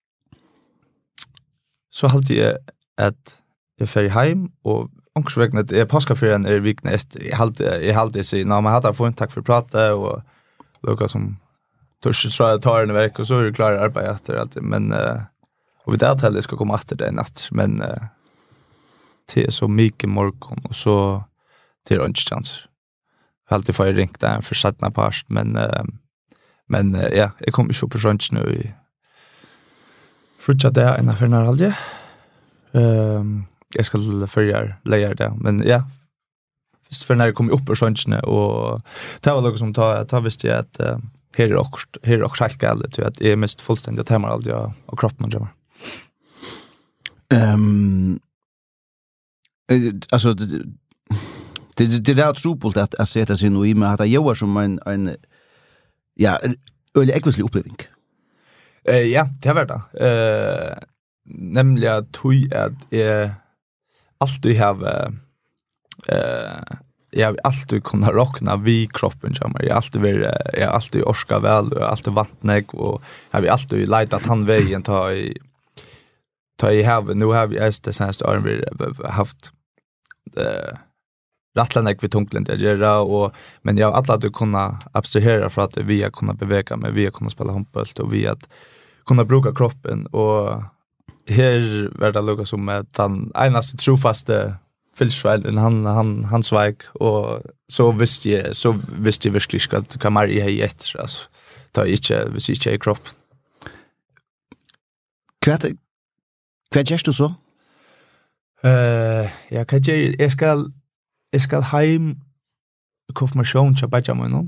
så alltid jag att jag fär hem och också vägna att jag påskaferien är viknast jag alltid jag alltid säger när man hade fått tack för prata och Lukas som törs tror jag tar en vecka och så är det klara arbete efter alltid men uh, och vi där till det ska komma efter det natt men uh, till så mycket morgon och så till lunchtjänst. Jag har alltid fått ringt där för sättna past men uh, men uh, ja, jag kommer ju på lunch nu i frutja där en affär när aldrig. Ehm jag ska följa lejer där men ja. Först för när det kommer upp på lunchen och det var något som tar tar visst jag att uh, här är också här är också helt galet att det är mest fullständigt hemma aldrig och kroppen gör. Ehm alltså det det det är otroligt att att sätta sig nu i med att jag som en en ja, öle ekvislig uppleving. Eh ja, det var det. Eh nämligen att hur att är allt du har eh jag alltid kunna rockna vi kroppen som jag alltid vill jag alltid orska väl och alltid vattnägg och jag har alltid lite att han vägen ta i ta i havet nu har vi är det senaste åren vi haft eh rattlarna vi tungt att göra och men jag har alltid kunna abstrahera för att vi har kunnat bevega mig vi har kunnat spela handboll och vi att kunna bruka kroppen och här var det lukka som att han enaste trofaste Filsveld han han han svek och så visste jag så visste jag verkligen att kan Maria i ett alltså ta inte hvis inte är kropp. Kvart kvart gör du så? Eh, jag kan ju jag ska jag ska hem konfirmation till Benjamin.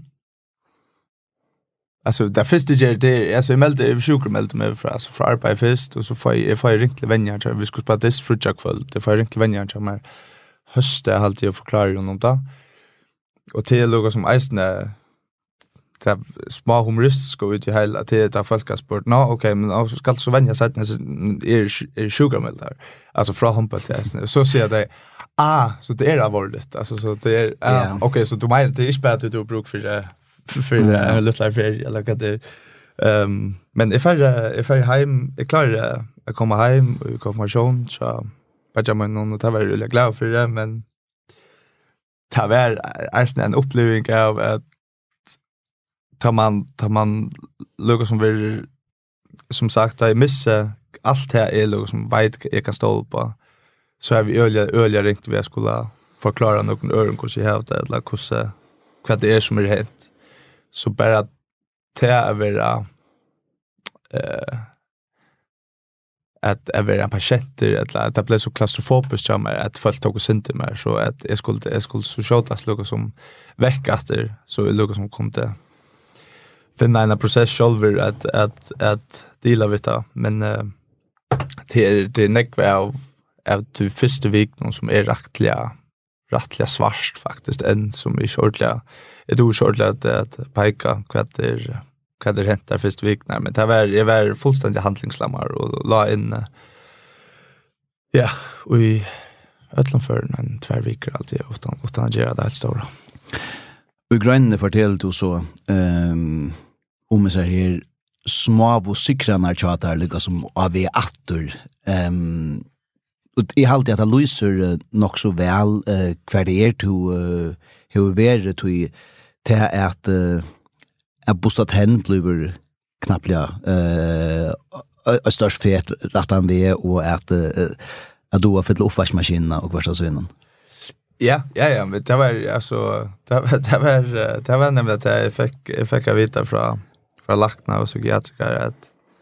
Alltså det första ger det alltså jag meldte sjuker meldte mig för alltså för arbete först och så får jag får jag ringt till vänner så vi skulle spela det fruja kväll. Det får jag ringt till vänner så mer höste halt jag förklarar ju om det. Och till något som isne det små humorist ska ut i hela till det folkasport. Nå okej men också ska så vänja sätta är sugar meld där. Alltså från hompet så ser det ah så det är allvarligt. Alltså så det är ah, yeah. Okej okay, så du menar det är inte bättre du bruk för det för det lite life eller vad det ehm men if I if I hem är klar att komma hem och konfirmation så bara man någon tar väl jag glad för det men ta väl är en upplevelse av att tar man tar man lukar som vill som sagt jag missa allt här är lukar som vet jag kan stå på så är vi öliga öliga ringt vi skulle förklara någon öron hur jag har det eller hur vad det är som är helt så bara ta över eh att över en patient eller att det blev så klaustrofobiskt som att folk tog oss inte mer så att jag skulle jag skulle så shortas lukar som väck efter så lukar som kom till finna en process själv att att att dela med det men uh, det är det näckvä av av till första veckan som är rättliga rättliga svart faktiskt en som är shortliga är då shortliga att, att peka vad det är vad det hänt där första veckan men det var jag var fullständigt handlingslammar och la in uh, ja och i ötlan för en två veckor alltid utan utan att göra det helt stora. Och grönne fortälde du så ehm om så här små och sikrarna chatar lika som av attor ehm och i halt att Louise nog så väl eh kvar det är to hur värre to i till att att bustat hen blir knappliga eh ett störst fet rattan vi och att att då för uppvaskmaskinen och vad så innan. Ja, ja, ja, men det var alltså det var det var det var nämligen att jag fick jag fick veta från från läkare och psykiatriker att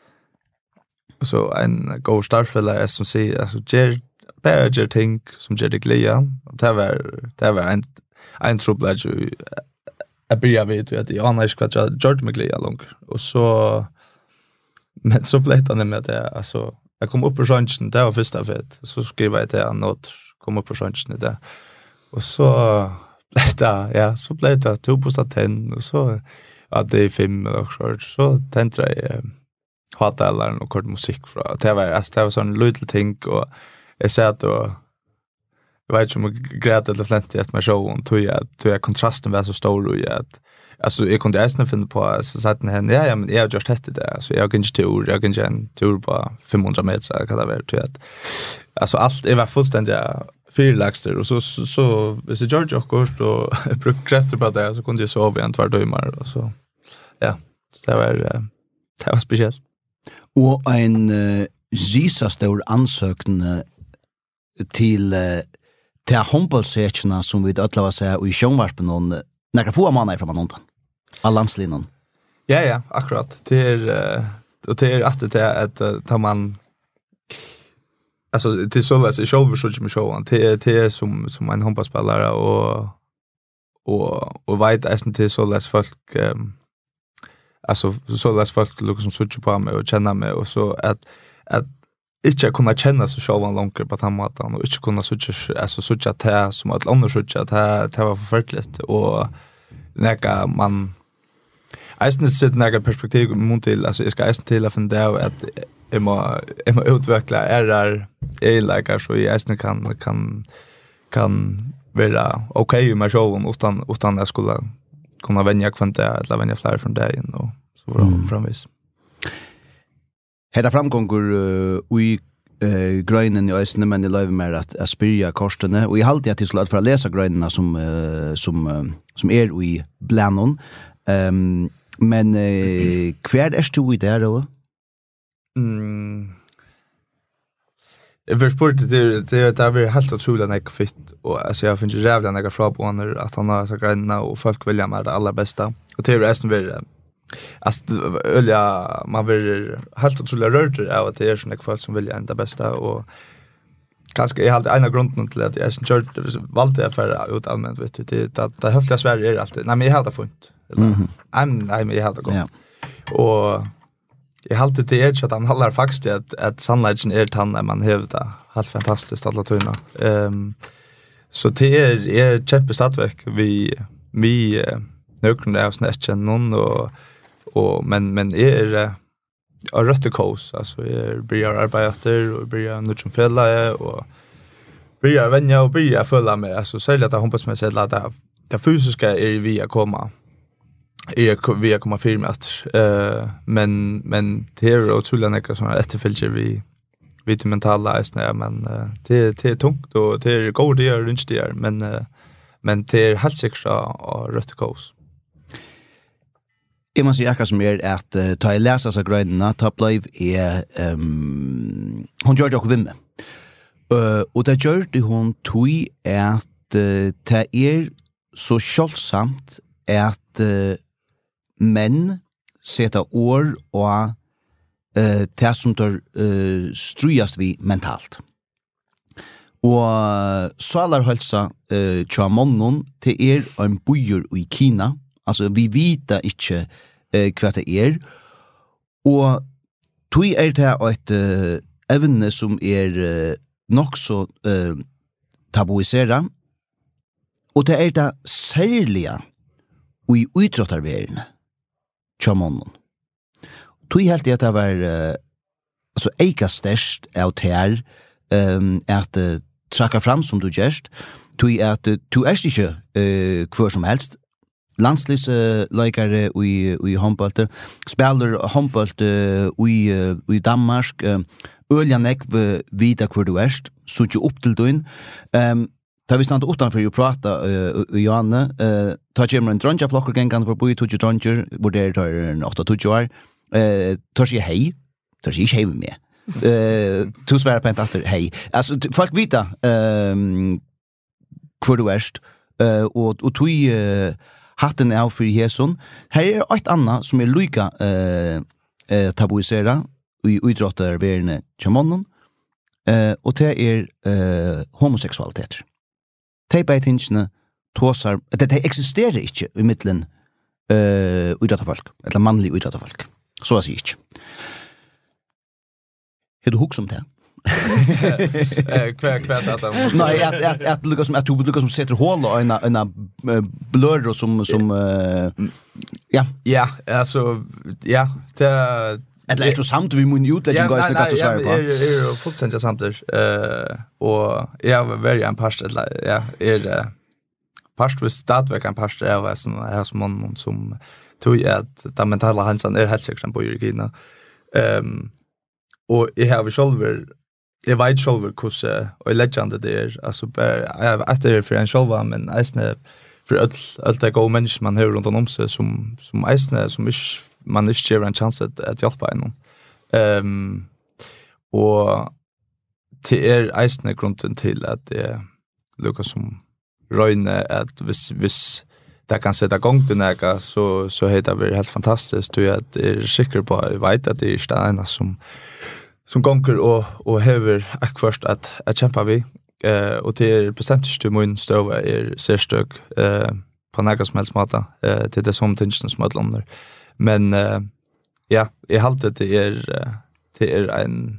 så en god startfälla som säger alltså ger bättre ting som ger det glädje och det var det var en en trubbel ju att börja vid att jag annars ska George McGlee långt och så men så blev det med det alltså jag kom upp på chansen det var första fett så skrev jag det något kom upp på chansen det och så blev det ja så blev det två procent och så att det är fem och så så tänkte jag hata eller och kort musik från det var alltså det var sån little thing och jag sa att då jag vet inte om jag grät eller flänt i ett med showen tog jag tog jag kontrasten var så stor och jag alltså jag kunde nästan finna på så satt den här ja ja men jag har just hette det så jag kan inte tur jag kan inte en tur på femhundra meter kan det vara tror jag alltså allt är var fullständigt fyrlaxter och så så, så hvis det George och kort och brukar krafter på det så kunde jag sova en två timmar och så ja det var det var speciellt och en uh, risa stor ansökan till uh, till handbollssätterna som vi alla var säga i Sjönvarspen någon när få man från någon Allanslinan. Ja ja, akkurat. Det är uh, och det är att det är att uh, tar man alltså det är så att jag själv så med showen det det är som som en handbollsspelare och och och vet att det är så att folk um, alltså så att folk liksom söker på mig och känner mig och så att att inte kunna känna så själv långt på den måten och inte kunna söka alltså söka att det som att andra söka att det det var förfärligt och näka man Eisen sitter några perspektiv mot till alltså jag ska eisen till att fundera att jag må jag må utveckla är där är like så i eisen kan kan kan vara okej med showen utan utan jag skulle kunna vänja kvante eller vänja fler från dagen och så var det framvis. Hetta framgångur uh, i uh, grönen i eisen men i live med att aspira kostene och i halt jag till slut för att läsa grönerna som uh, som uh, som är i blanon. Ehm um, men eh kvar är du där då? Mm. Jag försport det det det är helt otroligt när jag fitt och alltså jag finner jävla några frågor att han har så grejerna och folk vill göra det allra bästa. Och det är resten vill Alltså ölja man vill helt otroligt rörd av att det är såna folk som vill ända bästa och kanske jag hade en av grunden till att jag inte valde jag för ut allmänt vet du det att det höfliga Sverige är alltid nej men jag hade funnit eller I'm nej men jag hade gått och jag hade det är så att han håller faktiskt att att sannolikheten är att han när man hävdar helt fantastiskt alla tunna ehm så det är är kämpestadverk vi vi nökren är snäcken någon och och men men är uh, a röttekos alltså är börjar arbeta och börjar nu som fälla och börjar vänja och börjar följa med alltså sälja att hoppas med sig att det det fysiska är vi att komma är vi att komma filmat eh men men det är otroligt mycket såna efterföljer vi vi till mentala är men uh, det det är tungt och det är god det är runt det men uh, men det är helt säkert och röttekos. Jag måste säga akkurat som är att uh, ta i läsa sig gröna, ta blev är um, hon gör det också vimme. Uh, och det gör det hon tog att uh, det är så kjolsamt att uh, män sätter år och uh, det som tar uh, strujast vi mentalt. Og salarhølsa uh, tja månen til er en bojur i Kina. Altså, vi vita ikkje uh, hva det er. Og tog er det et uh, evne som er uh, nok så uh, tabuisera. Og det er det særlige i utrottarverene tja månen. Tog helt det at det var uh, altså, eika størst av ter um, at uh, trakka fram som du gjerst, tog at du er ikke uh, hver som helst. Landslivsløykere uh, i, i håndbølte, spiller håndbølte uh, i, uh, i Danmark, uh, øljan ekv vita hver du erst, så ikke opp til døgn. Um, da vi stand utanfor å prate uh, i Johanne, uh, ta kommer en dronja flokker gengan for boi, tog dronjer, hvor det er åtta tog år, uh, tar seg hei, tar seg ikke hei med. Eh tu svära på att hej alltså folk vita ehm hur du är eh och och tui hatten är för Jesun här är ett annat som är lika eh eh tabuisera i idrottar värne chamonon eh och det är eh homosexualitet. Teipa tingsna tosar det det existerar inte i mitten eh idrottarfolk eller manlig idrottarfolk så att säga. Har du hugg som det? Eh kvar kvar att nej att att att Lucas som att du Lucas som sätter hål och en en blur som som ja ja alltså ja det eller är det samt vi mun utlägga guys det kanske svara på. Ja, är är fullständigt samt eh och jag var väldigt en past ja är det past vi startverk en past är vad som är som någon som tog att den mentala hälsan är helt säkert på Kina. Ehm och jag har själv jag vet själv hur och legend det är alltså jag vet det för en själv men äsne för allt allt det går människor man hör runt om sig som som äsne som is, man inte ger en chans att att hjälpa en. Ehm och det är äsne grunden till att det Lucas som röjne att vis vis det kan sätta igång det näka så så heter det helt fantastiskt du att det är säker på jag vet att det är stäna som som gånger och och häver att först att att kämpa vi eh och det är bestämt inte mun stöva är särstök eh på några som helst mata eh till det som tension som att landa men eh ja jag håller det är det är en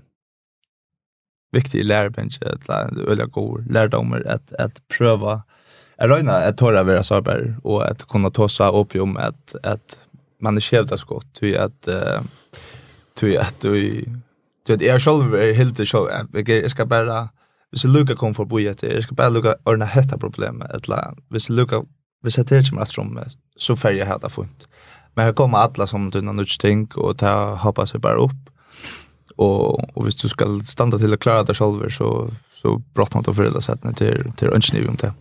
viktig lärbench att öliga god lärdomar att att pröva är röna att torra vara sårbar och att kunna tossa opium att att man är skevda skott till att till att du det är själv är helt det så jag ska bara hvis Luca kom för bojet jag ska bara Luca ordna detta problem eller hvis Luca hvis det är som att rum så färg jag hade funnit men här kommer alla som tunna nutch tänk och ta hoppa sig bara upp och och hvis du ska stanna till att klara det själv så så brottar man då för det sättet till till önskning det.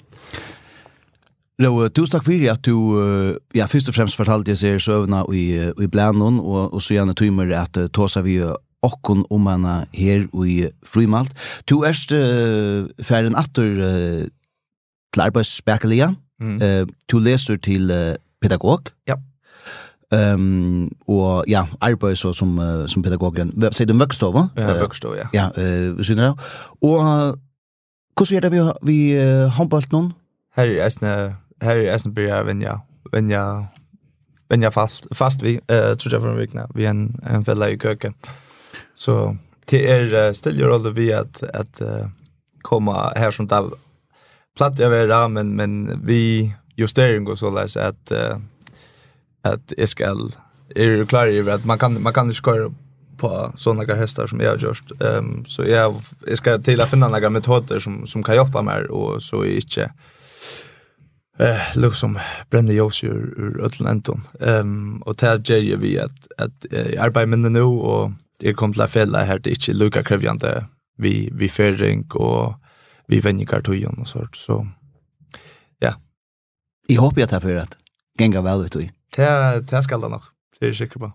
Då du stack för att du ja först och främst fortalte jag ser sövna i i blandon och och så gärna tymer att tåsa vi okkon om henne her i Frimalt. Du erst uh, färden atter uh, til arbeidsspekelige. Mm. Uh, du leser til uh, pedagog. Ja. Um, og ja, arbeid så som, uh, som pedagogen. Sier du Vøkstov, va? Ja, Vøkstov, ja. Ja, uh, vi synes det. Og uh, hvordan gjør det vi, vi uh, håndbalt noen? Her er Esne, her er Esne blir jeg venja, venja, venja fast, fast vi, uh, tror jeg for en vikna, vi er en, en fella i køke. Så det er uh, stille rolle vi at, at uh, komma her som det platt jeg være, men, men vi justering og så les at uh, att jag ska är klar i att man kan man kan inte köra på såna hästar som jag har gjort. Ehm um, så jag jag ska till att finna några metoder som som kan hjälpa mig och så är inte eh liksom bränna ljus ur ur Atlanton. Ehm och det ger vi att att uh, arbeta med nu och det kommer till fälla här det inte Luca Krevjante vi vi fördring och vi vänjer kartojen och så så ja. Jag hoppas att det för att gänga väl vet du. Ja, det skal det nok. Det er jeg sikker på.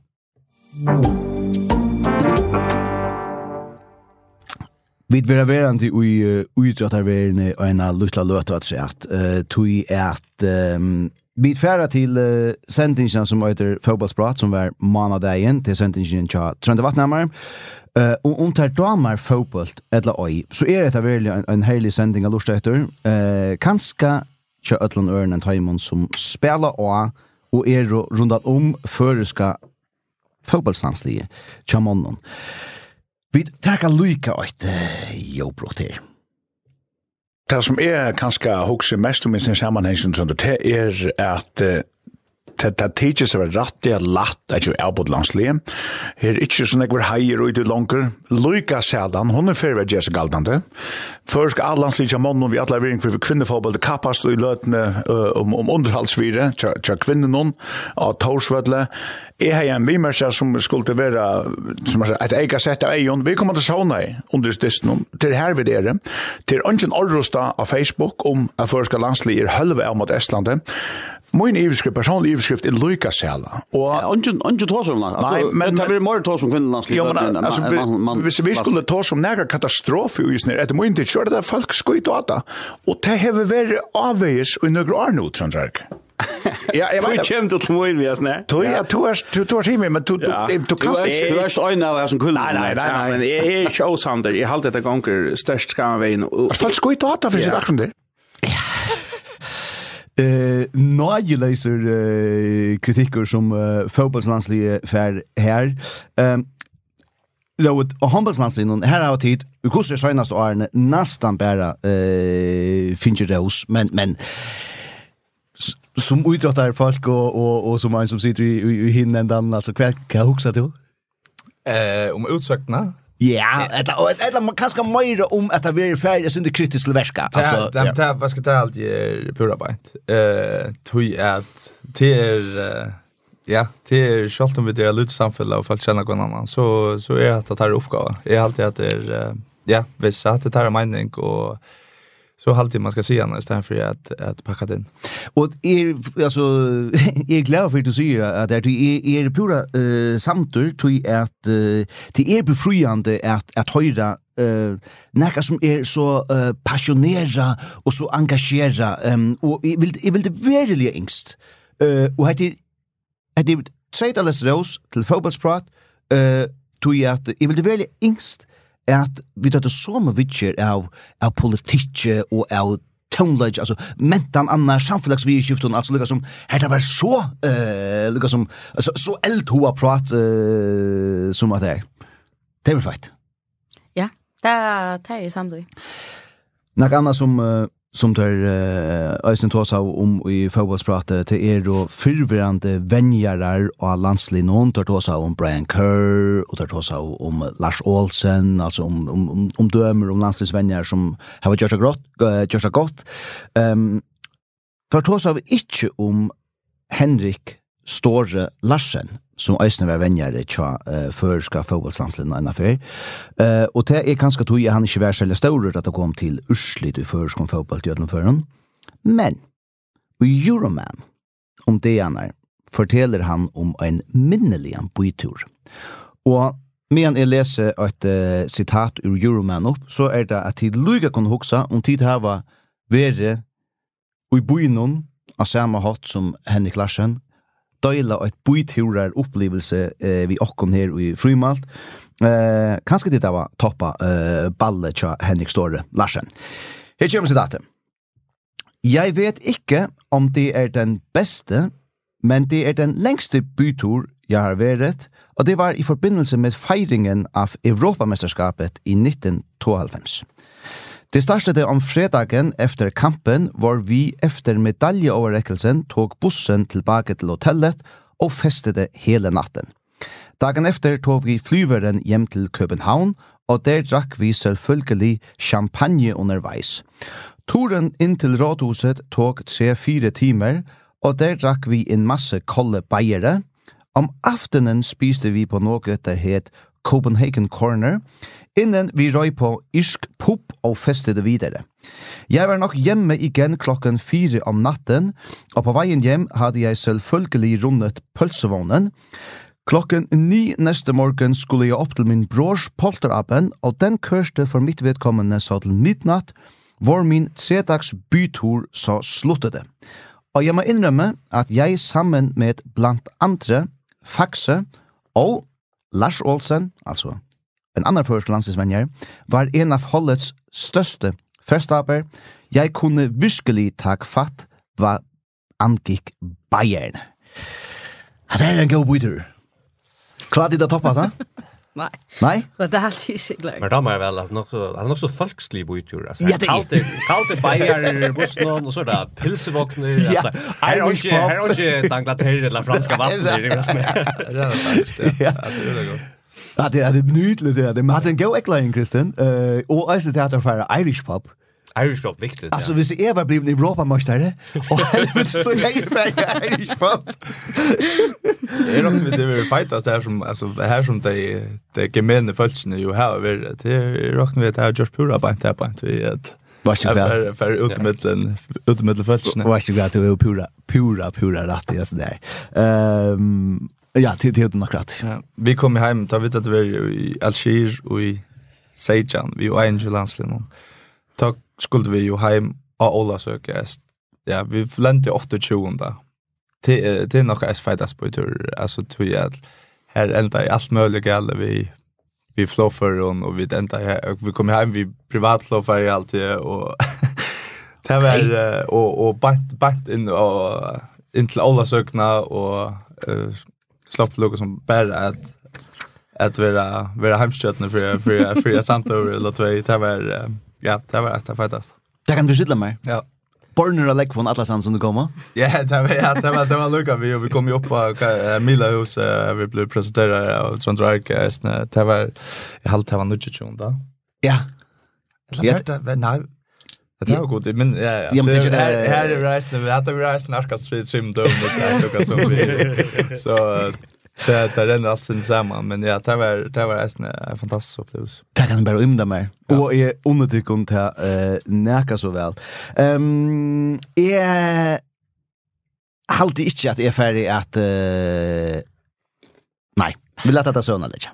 Vi vil være verande i utretterverende og en av luttla løte at sett. Tui er at um, vi færa til uh, sendingen som heter Fotballsprat, som var manadagen til sendingen til Trøndevatnammer. Uh, og om det er damer fotball eller oi, så er det virkelig en, en heilig sending av lust etter. Uh, kanskje til Øtland Ørn en taimon som spiller og og er rundt om føreska fotballslandslige tjamannen. Vi takker lykke et jobbrott her. Det som er kanskje hokse mest om i sin sammenheng, det er at det det teaches er rætt latt at jo er på landslige. Her er ikke sånn jeg var heier og ikke langer. Lykke sedan, hun er ferdig ved Jesse Galdande. Først skal alle landslige mannen, vi alle er vering for kvinnefotball, det kappast og i løtene uh, om, om underhaldsvire, til kvinnen av Torsvødle. Jeg har en vimerser som skulle være som er et eget sett av eion. Vi kommer til sånne under stisten til her ved dere. Til ønsken ordrosta av Facebook om at først skal landslige er hølve av mot Estlandet. Min iveskrift, personlig iveskrift er Lyka Sela. Og ikke tås om det. Nei, men det blir mer tås om kvinnelandsliv. Ja, men altså, hvis vi skulle tås om nærmere katastrofe i Isner, etter min tid, så er det der folk skoit og det. Og det har vært avveis og nøkker år nå, tror jeg. Ja, jeg vet. Du kommer til moin vi er snær. Du ja, du er du er time, men du du du kan ikke. Du er ikke øyne av som kulde. Nei, nei, nei, men jeg er ikke åsander. Jeg halte dette ganger størst skamveien. Folk skoit og det for sitt akkurat der. Eh, nå jeg leser uh, kritikker som uh, fotballslandslige fær her. Um, Råd, og håndballslandslige, her har tid, vi kurser søgnast årene, nesten bare uh, finner rås, men, men som utrettar folk og, og, og som en som sitter i, i, i hinnen, altså, hva, hva hukser du? Eh, om utsøktene? Ja, eller eller man kanske mer om att det är färdigt så det kritiska verska. Alltså det det vad ska det alltid är pura byt. Eh tui att till ja, till skalt om vi det lut samfälla och folk känner någon annan så så är det att ta uppgåva. Är alltid att det är ja, visst att det tar mening och så alltid man ska se annars istället för att att packa den. Och är alltså är glad för att du säger att det är är pura uh, samtur till att uh, det är befriande att att höra uh, något som är så uh, passionerad och så engagerad um, och jag vill jag vill det verkligen ängst. Uh, och det det säger alles ros till fotbollsprat eh till att jag vill det verkligen ängst at vi tar det som vitcher av, av politikk og av tonelage, altså mentan annar samfunnsvirskiften, altså lukka som, her det var så, uh, lukka som, altså, så eldhoa prat uh, som at det er. Det er feit. Ja, det er jeg samtidig. Nok annet som, uh, som tar Øystein uh, tås av om i fotballspratet til er og fyrvirrande venjarar og landslig noen tar tås av om Brian Kerr og tar tås av om Lars Olsen, altså om, om, om, om dømer om landsligsvenjar som har gjort det godt, uh, gjort det godt. Um, tar tås av ikke om Henrik Ståre Larsen som Øystein var venjare tja uh, førska fotballslandslinn og ennafyr. Uh, og det er kanskje tog han ikke var særlig større at det kom til urslit i førska fotball til Øtlandføren. Men i Euroman om det han er, forteller han om en minnelig bytur. Og medan jeg leser et uh, sitat ur Euroman opp, så er det at tid lyga kunne hoksa om tid her var vere og i bynnen av samme hatt som Henrik Larsen, døyla et byturer opplevelse eh, vi okkon her i Frymalt. Eh, kanskje det var toppa eh, balle tja Henrik Ståre Larsen. Her kommer sitatet. Jeg vet ikke om det er den beste, men det er den lengste bytur jeg har vært, og det var i forbindelse med feiringen av Europamesterskapet i nitten tooghalvfems. Det startede om fredagen efter kampen, hvor vi efter medaljeoverrekkelsen tog bussen tilbake til hotellet og festede hele natten. Dagen efter tog vi flyveren hjem til København, og der drakk vi selvfølgelig champagne underveis. Turen inn til rådhuset tog tre-fire timer, og der drakk vi en masse kolde beiere. Om aftenen spiste vi på noe der het Copenhagen Corner, innen vi røy på irsk pop og festede videre. Jeg var nok hjemme igjen klokken fire om natten, og på veien hjem hadde jeg selvfølgelig rundet pølsevånen. Klokken ni neste morgen skulle jeg opp til min brors polterappen, og den kørste for mitt vedkommende så til midnatt, hvor min tredags bytur så sluttede. Og jeg må innrømme at jeg sammen med blant andre Faxe og Lars Olsen, altså en annen første landstidsvenner, var en av holdets største festaper. Jeg kunne virkelig takk fatt hva angikk Bayern. Det er en god bytur. Klart det toppet, da? Nei. Nei? Det er alltid ikke glad. Men da må jeg vel at nok, det er nok så folkslig bytur. Altså, ja, det er. Kalte, kalte Bayern bussen, og så er det pilsevåkner. Ja, altså, her er ikke, her er ikke Anglaterre eller franska vattner. Det er faktisk, ja. Det er godt. Ja, det er det nydelig det. Det er en god eklæring, Kristian. Uh, og også til at det er Irish pop. Irish pop, viktigt. Altså, hvis jeg var blevet Europa-møstere, og helvete så jeg er Irish pop. Det er nok med det vi fightas det her som, altså, her som de, de gemene følelsene jo her, det er nok med det her George Pura bant her bant vi at var ikke glad. For utemiddelen, utemiddelen følelsene. Var ikke glad til å være pura, pura, pura rett i oss der. Um, ja, til til den akkurat. Ja. Vi kom hjem, da vet at vi er i Algier og i Seijan, vi var en landslig nå. Da skulle vi jo hjem av Ola søke. Ja, vi lente åtte tjue da. Det er, det er nok jeg feitas på i tur. Altså, tror jeg at her enda i alt mulig gale vi vi flåfører og vi enda her. Vi kom hjem, vi privat flåfører alltid, og det var, og, og bant, bant inn, og, inn til Ola søkna, og uh, slapp lukket som bare at at være, være heimskjøttene for, for, for jeg samt over eller tvei. Det var, uh, ja, det var et av feitast. Det kan du skydle meg. Ja. Borner og legg från alla sand som du kommer? Ja, det var, ja, det var, det var lukket vi, og vi kom jo opp på uh, Mila hus, uh, vi ble presenteret av Trond Rarke, det var, jeg halte det var nødgetjon da. Ja. Eller det var, nei, det var godt, men ja, ja. Ja, men det er ikke her, her er reisende, vi hadde reisende Arkad Street Swim Dome, det som vi, så det, det renner alt sin sammen, men ja, det var, det var reisende en fantastisk opplevelse. Det kan jeg bare umda meg, ja. Og jeg undertykker til uh, næka så vel. Um, jeg halte ikke at jeg er ferdig at, uh, nei, vi lette det sønne litt.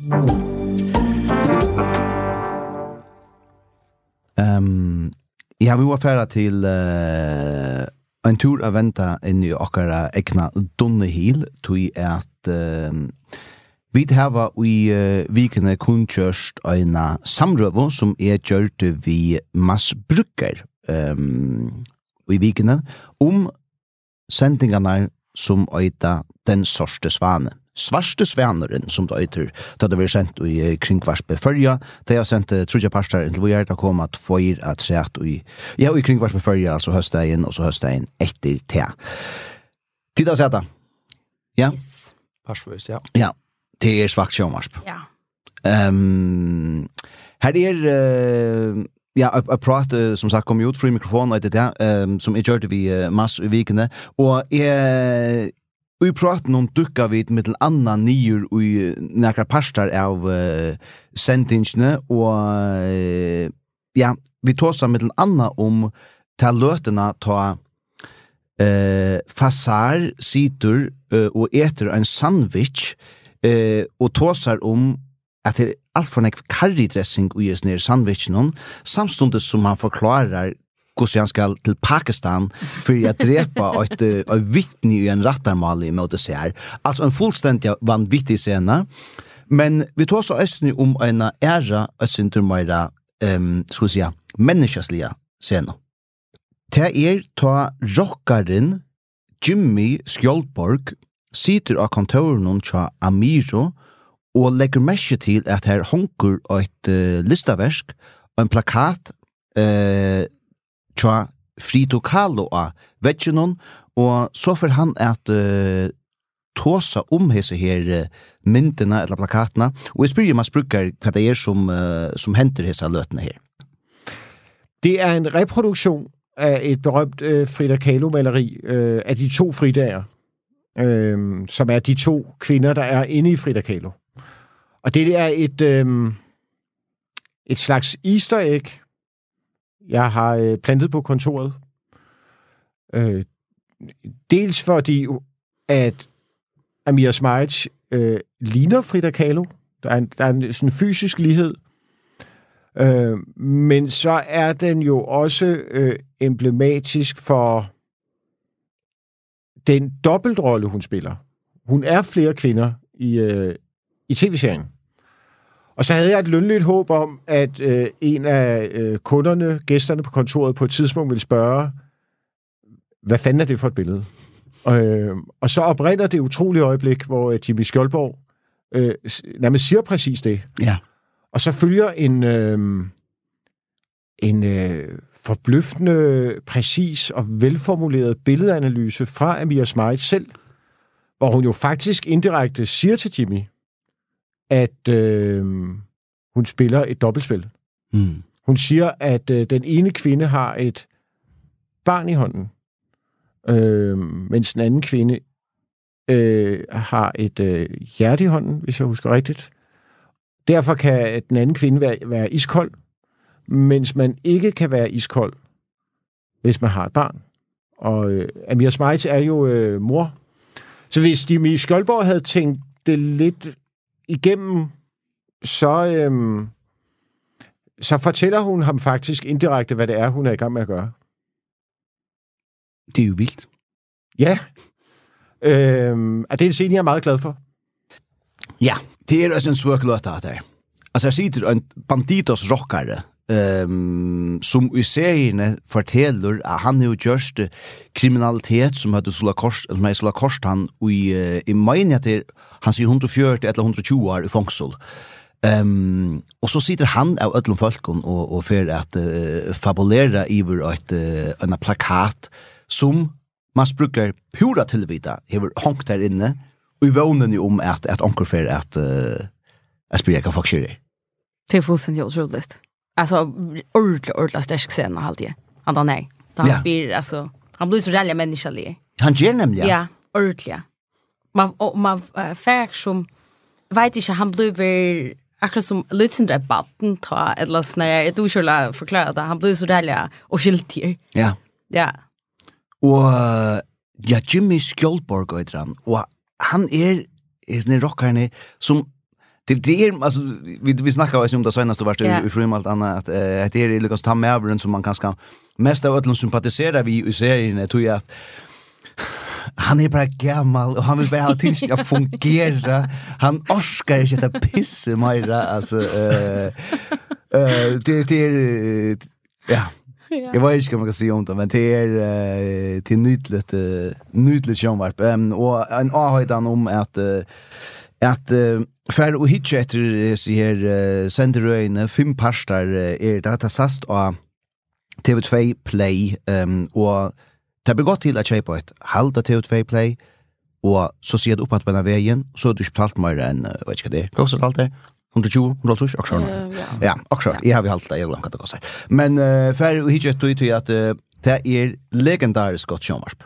um, Jeg har vært ferdig til uh, en tur av venta inn i okkara ekna Donnehil, tog at uh, vi har i uh, vikene kunnkjørst øyna samrøvo som er gjørt vi mass bruker um, i vikene om sendingarna som øyta den sorste svane. Svarste svaneren, som det øyter, da det var sendt i kringvarspe førja. Det har sendt trudja pastor til hvor jeg har kommet for at sett i, ja, i kringvarspe førja, altså høstdagen, og så høstdagen etter te. Tid å sette. Ja? Yes. Parsvist, ja. Ja, det er svagt sjåmarsp. Ja. Um, her er, uh, ja, jeg prater, som sagt, kom ut fri mikrofon, og det um, som jeg gjør vi uh, mass i vikene, og jeg vi pratar någon dukka vid mittel annan nior och några pastar av uh, sentinchne och uh, ja, vi tåsar mittel annan om ta lötena ta uh, fasar situr uh, och äter en sandwich uh, och tåsar om att det är allt för en currydressing och just ner sandwichen samstundes som man förklarar hvordan han skal til Pakistan for å drepe et, et vittne i en rattarmal i måte seg. Altså en fullstendig vanvittig scene. Men vi tar så østene om en æra og syndromer um, skal vi si, menneskeslige scene. Det er ta rockaren Jimmy Skjoldborg sitter av kontoren til Amiro og legger mest til at her honker et uh, listaversk og en plakat uh, til Frito Kahlo av veggenon, og så får han at uh, tåsa om hese her uh, myndene eller plakatene, og jeg spør om jeg sprukker hva det er som, uh, som henter hese løtene her. Det er en reproduktion af et berømt øh, Frida Kahlo-maleri øh, af de to Fridager, øh, som er de to kvinder, der er inde i Frida Kahlo. Og det er et, øh, et slags easter egg, jeg har øh, plantet på kontoret. Øh, dels fordi, at Amir Smaic øh, ligner Frida Kahlo. Der er en, der er en sådan fysisk lighed. Øh, men så er den jo også øh, emblematisk for den dobbeltrolle, hun spiller. Hun er flere kvinder i, øh, i tv-serien. Og så havde jeg et lønligt håb om, at øh, en af øh, kunderne, gæsterne på kontoret, på et tidspunkt ville spørge, hvad fanden er det for et billede? Øh, og så oprinder det utrolige øjeblik, hvor Jimmy Skjoldborg øh, nærmest siger præcis det. Ja. Og så følger en, øh, en øh, forbløffende, præcis og velformuleret billedanalyse fra Amir Smaic selv, hvor hun jo faktisk indirekte siger til Jimmy, at øh, hun spiller et dobbeltspil. Mm. Hun siger, at øh, den ene kvinde har et barn i hånden, øh, mens den anden kvinde øh, har et øh, hjerte i hånden, hvis jeg husker rigtigt. Derfor kan den anden kvinde være, være iskold, mens man ikke kan være iskold, hvis man har et barn. Og øh, Amir Smaic er jo øh, mor. Så hvis Jimmy Skjoldborg havde tænkt det lidt igennem, så, øh, så fortæller hun ham faktisk indirekte, hvad det er, hun er i gang med at gøre. Det er jo vildt. Ja. Øh, og det er en scene, jeg er meget glad for. Ja, det er også en svøk låt av det. Altså, jeg sitter en banditos rockare, um, som i seriene forteller at han har gjort kriminalitet som hadde slå kors, som hadde slå kors han i, uh, i mener at han sier hundre og førti eller hundre og tjue år i fangsel. Um, og så sitter han av ødlom folken og, og for at uh, fabulere iver et, uh, en plakat som man bruker pura tilvida, hever hongt der inne, og vi vågner jo om at, at onker for at uh, jeg spør hva folk skjer. Det er fullständigt otroligt. Alltså, ordentligt, ordentligt stärsk scen alltid. Han tar nej. Da han Ja. spyr, alltså, han blir så rälliga människor. Han gjør nemlig, ja. Ja, ordentligt. Man, och man uh, färg som, vet inte, han blir akkurat som lite batten ta, eller sånär, jag tror skulle förklara det. Han blir så rälliga och skiltig. Ja. Ja. Og ja, Jimmy Skjoldborg og han, og han er er sånne rockerne som det, det er, altså, vi, vi snakker også om det seneste vært Ja. i frum alt annet, at uh, det er lykkes ta med avren som man kanskje mest av ødelen sympatiserer vi i serien, jeg tror at han er bare gammal, og han vil bare ha ting som skal fungere. Han orskar ikke etter pisse mer, altså, uh, uh, det, det er, ja, jeg vet ikke hva man kan si om det, men det er, uh, det er nydelig, uh, nydelig sjånvarp. Um, og en avhøydan om at, uh, at uh, for å hitje etter sier uh, senderøyene, fem parstar uh, er det at sast av T V två Play, um, og det blir godt til at kjøpe et halvt av T V två Play, og så sier det opp at på denne veien, så er det ikke betalt mer enn, uh, vet ikke hva det er, hva koster det alt det? hundre og tjue, hundre og halvtreds, akkurat. Uh, ja. Ja, akkurat. Jeg har vi halvt det, jeg glemmer hva det koster. Men uh, for å hitje etter til at uh, det er legendarisk godt sjånvarp.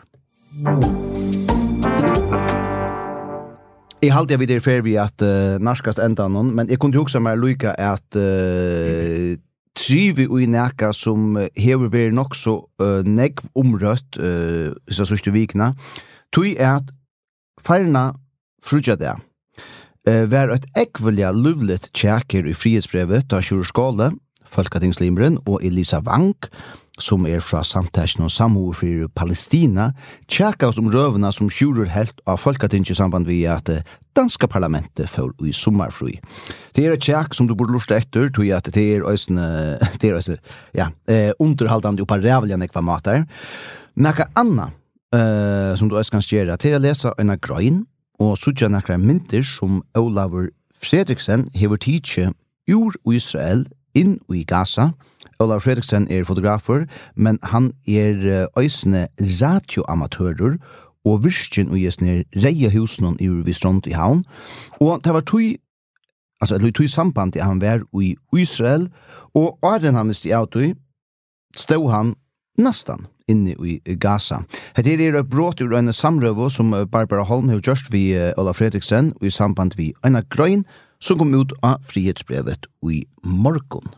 Jeg halte jeg videre fer vi at uh, narskast enda noen, men jeg kunne jo også mer lykke at uh, trivi ui næka som uh, hever vært nok så uh, negv omrøtt uh, så sørste vikna, tog er at farna frutja det uh, var et ekvelja luvlet tjeker i frihetsbrevet av Sjur Skåle, Folketingslimren og Elisa Wank, som er fra samtasjen og samhår for Palestina, tjekka oss om røvene som skjurer helt av folketinget i samband med at det danske parlamentet får i sommerfri. Det er et tjekk som du burde lusta etter, tror jeg at det er også, det er også, ja, eh, underholdende og på rævlige nekva mater. Nekka anna eh, som du også kan gjøre, til å lese en av grøyen, og sutja nekra mynter som Olaver Fredriksen hever tidsi ur Israel inn i Gaza. Olav Fredriksen er fotografer, men han er øysene radioamatører og virken og gjesne reie husene i Vistrond i havn. Og det var tog, altså det var tog samband til han var i Israel, og åren han i auto stod han nesten inne i Gaza. Hette er et brått ur en samrøve som Barbara Holm har gjort ved Olav Fredriksen og i samband med Einar Grøyn som kom ut av frihetsbrevet i morgen.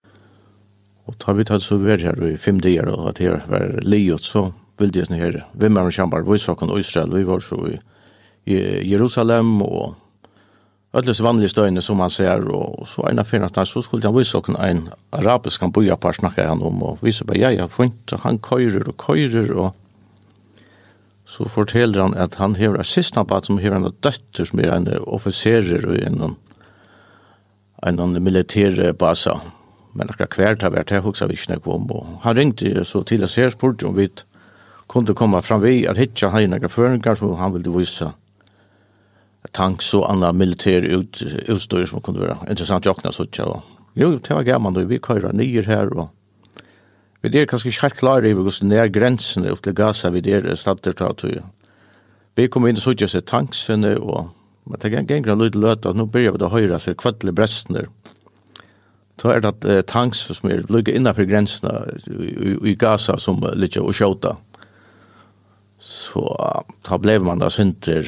Og tar vi tatt så vært her i fem dager, og at her var livet, så vil det her, hvem er kjemper, vi så kan Israel, vi var så i, i Jerusalem, og alle så vanlige støyene som han ser, og så en av fyrene, så skulle han vise kan en arabisk han boja på snakke han om, og vise bare, ja, ja, fint, han køyrer og køyrer, og så forteller han at han har assistantbat som har en døtter som er en offiserer i en, en militær base, men akkurat hvert har vært her hos vi ikke om, og han ringte så til å se spurte om vi kunne komme fram vi at hitja han noen føringer som han ville vise tanks og andre militære ut, utstyr som kunne være interessant jokna så ikke, og jo, det var gammel, og vi køyrer nyer her, og vi er kanskje ikke helt klare i hvordan det er grensene opp til Gaza vi er stedet til at vi kom inn og så ikke se tanksene, og men det er ganger noe til løte, at nå begynner vi å høre seg kvattelige brestene, så er det uh, tanks som er ligger innenfor grensene i, i Gaza som ligger og skjøter. Så uh, da ble man da sinter.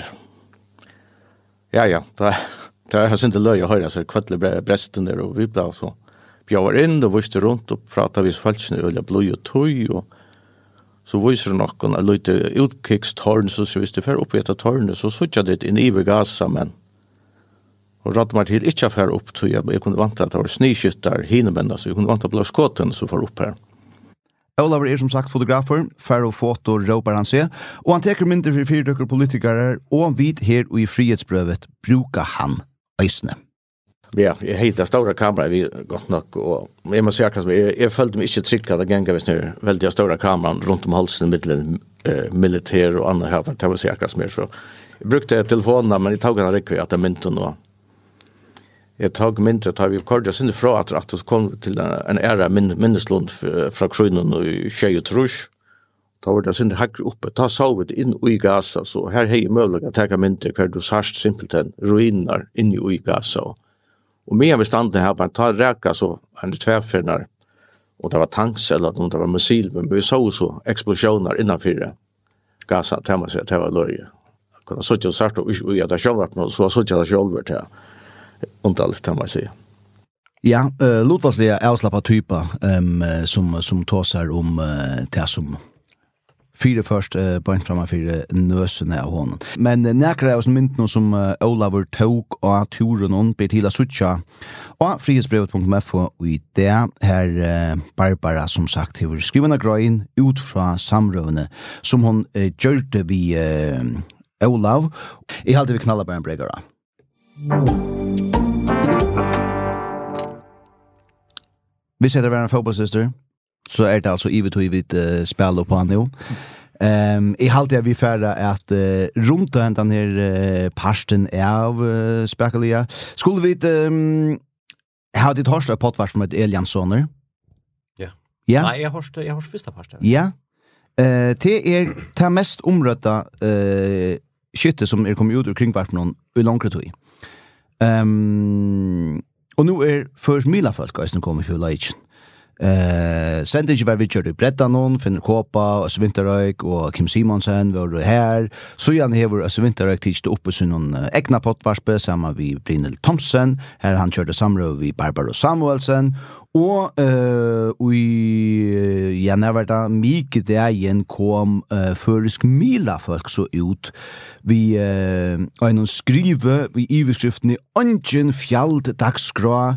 Ja, ja, da, da er det sinter løy å høre seg kvattelige brestene, og vi ble så bjør inn og viste rundt og pratet vi falskene i øye blod og tøy, og så viser noen at løyte utkikkstårn, så hvis du fer opp i etter tårnet, så suttet det inn i Gaza, men og rett meg til ikke affær opp til jeg, jeg kunne vante at det var sniskytter, hinemenn, så jeg kunne vante at det ble skåten som får opp her. Olaver er som sagt fotografer, fær og foto råper han seg, og han teker mindre for fyrtøkker politikere, og vidt her og i frihetsbrøvet bruker han øysene. Ja, jeg heter stora kamera, vi godt nok, og jeg må si akkurat, jeg, jeg følte meg ikke trygg at det ganger hvis det er veldig stora kameran rundt om halsen, middelen eh, militær og andre her, det var si akkurat mer, så jeg brukte telefonene, men jeg tog henne riktig at det mynte noe. Jeg tog mindre, tar vi kort, jeg synes fra at det kom til en æra min, minneslund fra Krøynen og Tjei og Trusch. Da var det synes hakker oppe, ta sovet inn i Gaza, så her har jeg mulig å ta mindre hver du sørst simpelthen ruiner inn i Gaza. Og mye vi stande her, man tar reka så en tverfinner, og det var tanks eller det var missil, men vi så så eksplosjoner innanfor Gaza, til man sier, til var løye. Jeg kunne sitte og sørst og ikke det sjølvart noe, så sitte jeg det sjølvart til undalligt kan man säga. Ja, uh, lutvalsliga avslappa typer um, som, som tåsar om uh, det som fyra först uh, point framan fyra nösene av honom. Men uh, näkra av myndene som uh, Olaver tog og turen hon blir til å sutja og frihetsbrevet punkt f og i det her uh, Barbara som sagt har skrivende grøyen ut fra samrøvene som hon uh, gjørte vi uh, Olav. Jeg halte vi knalla bare en bregara. Hvis det er en fotballsyster, så er det altså ivet og ivet uh, spil på han jo. Um, jeg halte jeg vi færre at uh, rundt den her uh, parsten av uh, spekulia. Skulle vi um, ha ditt hørste potvars med Elianssoner? Ja. Ja. Nei, jeg hørste, jeg hørste første parsten. Ja. Uh, det er det mest omrøtta uh, skytte som er kommet ut ur kringvarpen i langere tog. Um, og nu er først mila folk som kommer til Leitjen. Uh, Sender ikke bare vi kjørt i Brettanon, Finner Kåpa, Øsse Vinterøyk og Kim Simonsen var her. Så gjerne hever Øsse Vinterøyk tidst oppe sin noen uh, egna pottvarspe sammen med Brynhild Thomsen. Her han kjørte samrøv i Barbara Samuelsen. Og uh, i ja, når det mye dagen kom uh, førisk mila folk så ut. Vi uh, en skrive i iverskriften i Ongen fjald dagskra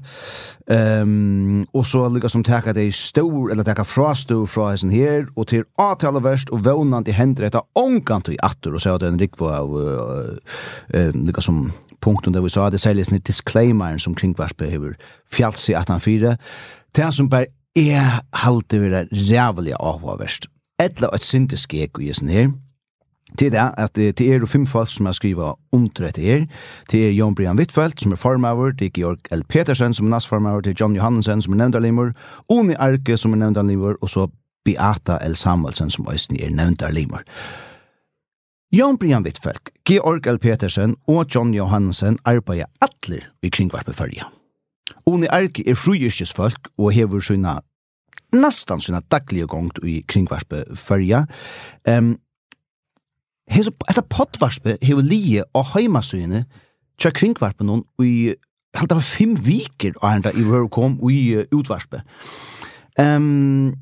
um, og så lika som teka det stor eller teka frastå fra hessen her og til avtale verst og vånande hender etter ångant i atter og så hadde en rikva av uh, uh, lika som punkten der vi sa det særlig sånn disclaimeren som kringvarspe hever fjalls i attenfire det som bare er halte vi det rævlig avhåverst etla et synteskek i hessen her til det at det er jo fem folk som har skrivet under dette her. Det er Jon Brian Wittfeldt som er formauer, det er Georg L. Petersen som er næstformauer, det er John Johansen som er nevndarlimor, Oni Arke som er nevndarlimor, og så Beata L. Samuelsen som også er nevndarlimor. Jon Brian Wittfeldt, Georg L. Petersen og John Johansen arbeider atler i kringvarpefølge. Oni Arke er frugjørsfolk og hever sina nästan sina dagliga gångt i kringvarpefølge. Um, Hes etta pottvarspe hevur lie og heimasøyne tja kringvarpen og i halt av fem viker og enda i vår kom og i uh, utvarspe. Um,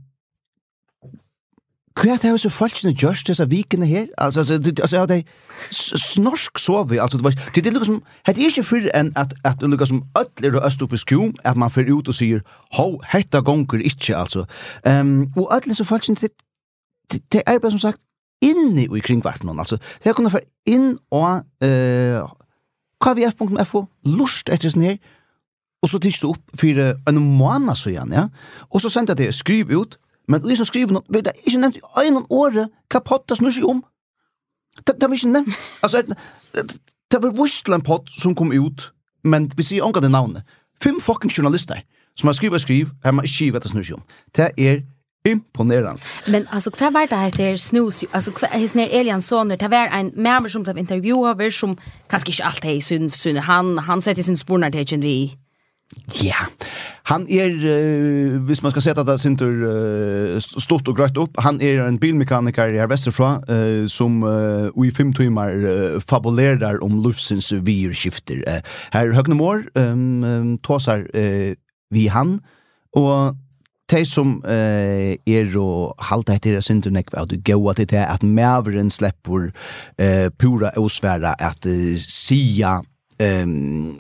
Hva er det så falskene gjørs disse vikene her? Altså, altså, det, altså ja, det snorsk sover, altså, det var, det, det er liksom, det er ikke før enn at, at det er liksom ødler og øst opp i skjum, at man får ut og sier, ho, hetta gonger ikke, altså. Um, og ødler så falskene, det, det, det er bare som sagt, inne i kringvarten, altså. Det er kunnet få inn og uh, K V F punkt F O, lust etter sånn her, og så tidsst opp for en måned så igjen, ja. Og så sendte jeg det, skriv ut, men vi som skriver noe, det er ikke nevnt i en åre hva potta snur seg om. Det, det var ikke nevnt. Altså, det, det var vurst en pott som kom ut, men vi sier omgå det navnet. Fem fucking journalister som har skrivet og skriv, her man ikke vet det snur seg om. Det er imponerande. Men alltså kvar var det heter snus alltså kvar när Elian Sonner det var en mer som av intervjuer som kanske inte allt är syn syn han han sätter sin spårnar till vi. Ja. Han är uh, hvis man ska sätta det synter uh, stort och grött upp. Han är en bilmekaniker i Västerfra uh, som uh, i fem timmar uh, fabulerar om luftsens virskifter. Uh, här Högnemor um, um, tåsar uh, vi han och de som uh, er og halta etter syndernek av det gå til det at mæveren slipper uh, pura osværa at uh, sia um,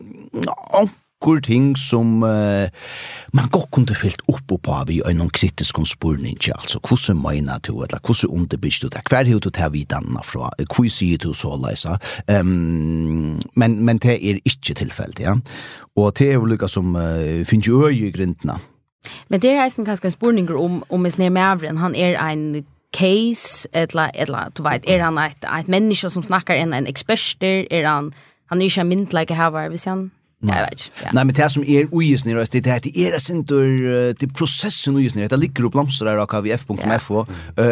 onkur ting som uh, man godt kunne fyllt opp på av i en kritisk spurning, altså hvordan mener du, eller hvordan underbygger du det, hver er du til vidanna fra, hva sier du så leisa, um, men, men det er ikke tilfellet, ja, og det er jo lykka som uh, finnes jo øye i grindene. Men det är en ganska spurningar om om är närmare han är en case eller eller du vet är han ett ett människa som snackar en en expert är han han är ju en mint like how vi sen jag vet ja. Nej men det som är ojes ner det det är det center det processen ojes ner det ligger upp lamsor där av V F punkt F O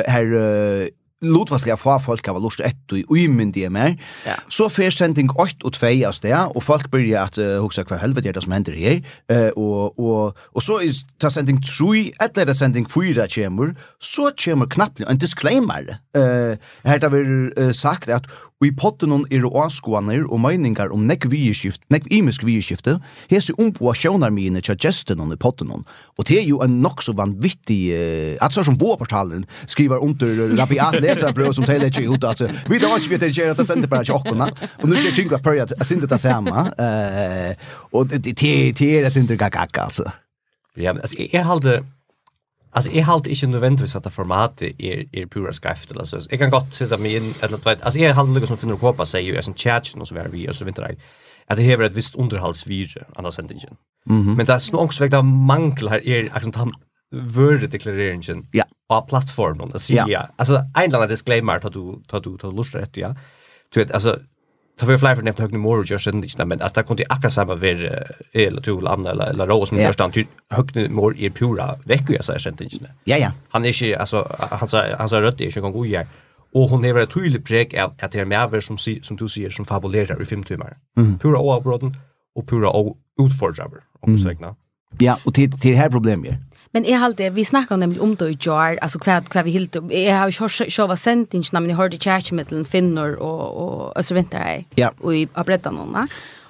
här lotvarsliga fra folk har lust ett och umyn det mer. Ja. Så för sending åtta och två av det och folk börjar att uh, huxa kvar helvete är det som händer här uh, och och och så är ta sending tre eller det sending fyra chamber så chamber knappt en disclaimer. Eh uh, har vi uh, sagt att vi potten on er åskoaner og meningar om nek vieskift, nek imisk vieskifte, hese ompoasjonar mine tja gesten on i potten on. Og det er jo en nok så vanvittig, uh, at så som vårportalen skriver under rabiat leserbrød som taler ikke ut, altså, vi da ikke vet det at det sender bare tjokkona, og nu ikke kring hva pørja at sinde det samme, uh, og det er det sinde gagak, altså. Ja, men altså, jeg halde, alltså jag halt inte nödvändigtvis att formatet är är pura skrift eller så. Jag kan gott sätta mig in eller vet alltså jag halt liksom finner på sig ju är en chat och så där vi och så vinter jag. Att det har ett visst underhållsvideo annars sändningen. Mhm. Men det är nog också vägda mangel här är liksom han word declaration. Ja. På plattformen och så ja. Alltså en annan disclaimer att du att du tar lust rätt ja. Du vet alltså ta för fly för nämnt högne more just inte men att det kunde akkurat samma vara eller två andra eller eller rås som yeah. Först till högne more är pura veckor jag säger inte. Ja ja. Han är inte alltså han sa han sa rött är inte gång god och hon är väl tydligt präg att det är mer som som du säger som fabulerar i fem timmar. Mm. Pura oavbruten och pura utfordrar om så sägna. Ja, och till till det här problemet. Men jag hade vi snackar nämligen om det i jar alltså kvad kvad vi helt jag har ju så var sentingen när ni hörde chatmetteln finner och och så väntar jag. Ja. Och i berätta någon va.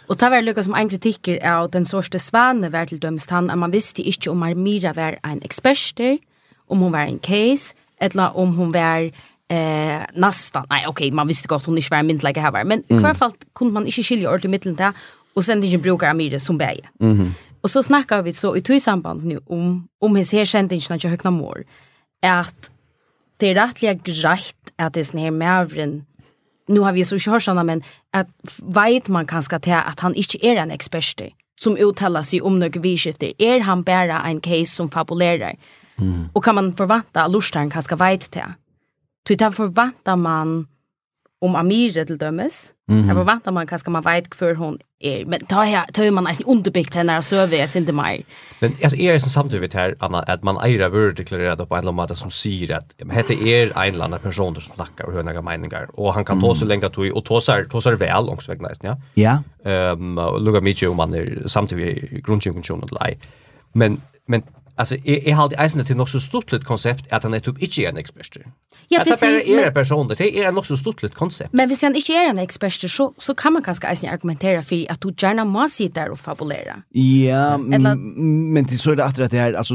Och det var lyckas som en kritiker av den sorte svane var till dömst han att man visste inte om Armira var en experter, om hon var en case, eller om hon var eh, nästan, nej okej, okay, man visste gott hon inte var en myndlägga här var, men mm. i alla fall kunde man inte skilja ordentligt mittlen där och sen inte bruka Armira som bäge. Mm. Och så snackar vi så i två samband nu om, om hos här kändingen att jag högna mår, att det är rättliga grejt att det är sån här mävren. Nu har vi så kört såna men att vet man kanske till att han inte är en expert som uttalar sig om några vidskifter. Är han bara en case som fabulerar? Mm. Och kan man förvänta att lustaren kanske vet till? Så där förväntar man om Amira till dömes. Mm. Här förväntar man kanske man vet för hon är. Men tar jag tar man nästan underbyggt henne och så vet inte mer. Men alltså är det samtidigt här Anna att man eira vörd deklarerat på en eller annan som säger att det är en eller annan person som snackar och hör några meningar och han kan mm. ta så länge att och ta sig ta sig väl långs väg nästan ja. Ja. Ehm och lugga mycket om man är samtidigt grundfunktion och lie. Men men alltså är är halt isen till något så stort koncept att han är typ inte en expert. Ja, precis. Det är en person det är något så stort koncept. Men hvis han inte är en expert så så kan man kanske isen argumentera för att du gärna måste sitta där och fabulera. Ja, Eller... men det så är det att det är alltså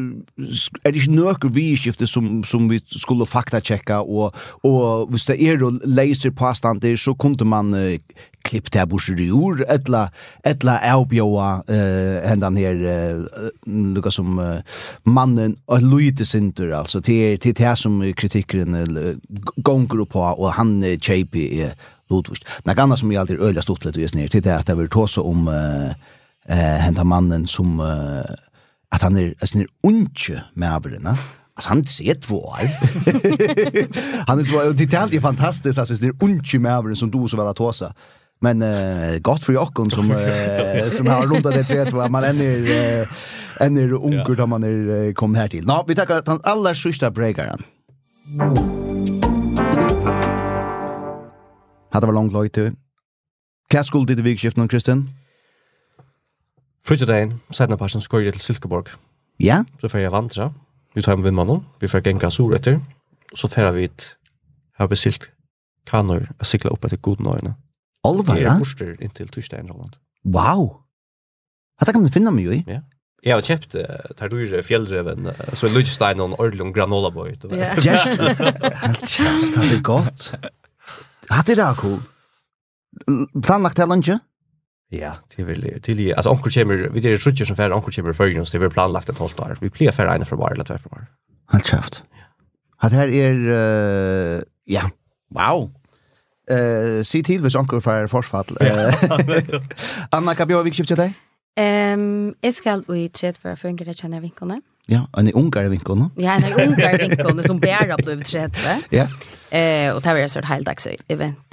är det inte några vidskifter som som vi skulle fakta checka och och hvis det är då laser påstående så kunde man uh, klipp där borsjur ettla ettla elbjoa eh ändan här uh, Lucas som uh, mannen och Louis Center alltså till till det som kritiken uh, gånger på och han uh, J P är Ludvig. Något annat som jag alltid öliga stort lite just ner till det att det vill ta så om eh uh, uh, mannen som uh, att han är alltså är unge med abrena. Alltså han ser två år. Han är två det är alltid fantastiskt alltså det är unge med abrena som du så väl att tåsa. Men uh, gott för Jakob som uh, som har rundat det tre tror man ännu uh, ännu ungkur då man är uh, kom här till. Nå, vi tackar den allra sista breakaren. Hade var långt lojt. Vad skulle det vikskift någon Christian? Fridagen, sedan passion score till Silkeborg. Ja, så får jag vandra. Vi tar med mannen. Vi får gänga soretter. Så får vi ett har besilt kanor att cykla upp till Godnöjne. Alvar, ja? Borster in till Tustein Roland. Wow. Hade kan man finna mig ju. Ja. Jag har köpt tar du fjällreven så Luchstein och Orlung granola boy. Ja. Just. Helt köpt hade gott. Hade det cool. Planlagt till lunch? Ja, det vill till alltså onkel kommer vi det är sjutton som för onkel kommer för oss det var planlagt ett halvt år. Vi plear för en för bara eller två för bara. Helt köpt. Hade här är uh, ja. Wow. Eh, se till hvis onkel för forsfall. Eh, Anna Kabio skiftet dig? Ehm, jag ska ut chat för för en känner vinkorna. Ja, en ungar vinkorna. Ja, en ungar vinkorna som bär upp över chat, va? Ja. Eh, och det var så ett heldags event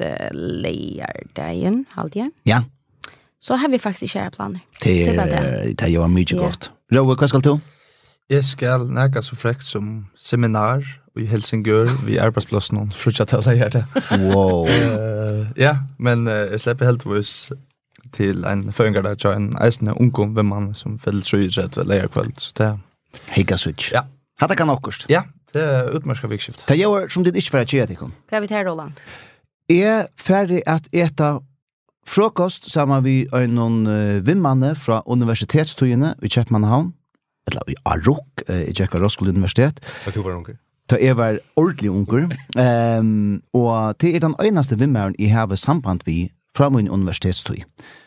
lejardagen, halvtid. Ja. Så har vi faktiskt kära planer. Det är det är ju mycket gott. Rowe, vad ska du? Jag ska näka så fräckt som seminar i Helsingør vi arbetsplatsen och fortsätta att lära det. Wow. uh, ja, men uh, jag släpper helt vis till en föreningar där jag en eisne ungkom vem man som fällt så uträtt att lära kväll. Så det Hega switch. Ja. Hade kan också. Ja, det är utmärka vikskift. Det gör som det inte för att ge dig kom. Kan vi ta Roland? Är färdig att äta frokost samman vi en uh, vimmanne från universitetstøyene i Köpenhamn. Eller i Arok, i Tjekka Roskilde Universitet. Vad tog var onkel? Da jeg var ordentlig unger. Um, og det er den eneste vimmeren jeg har samband vi fra min universitetstøy.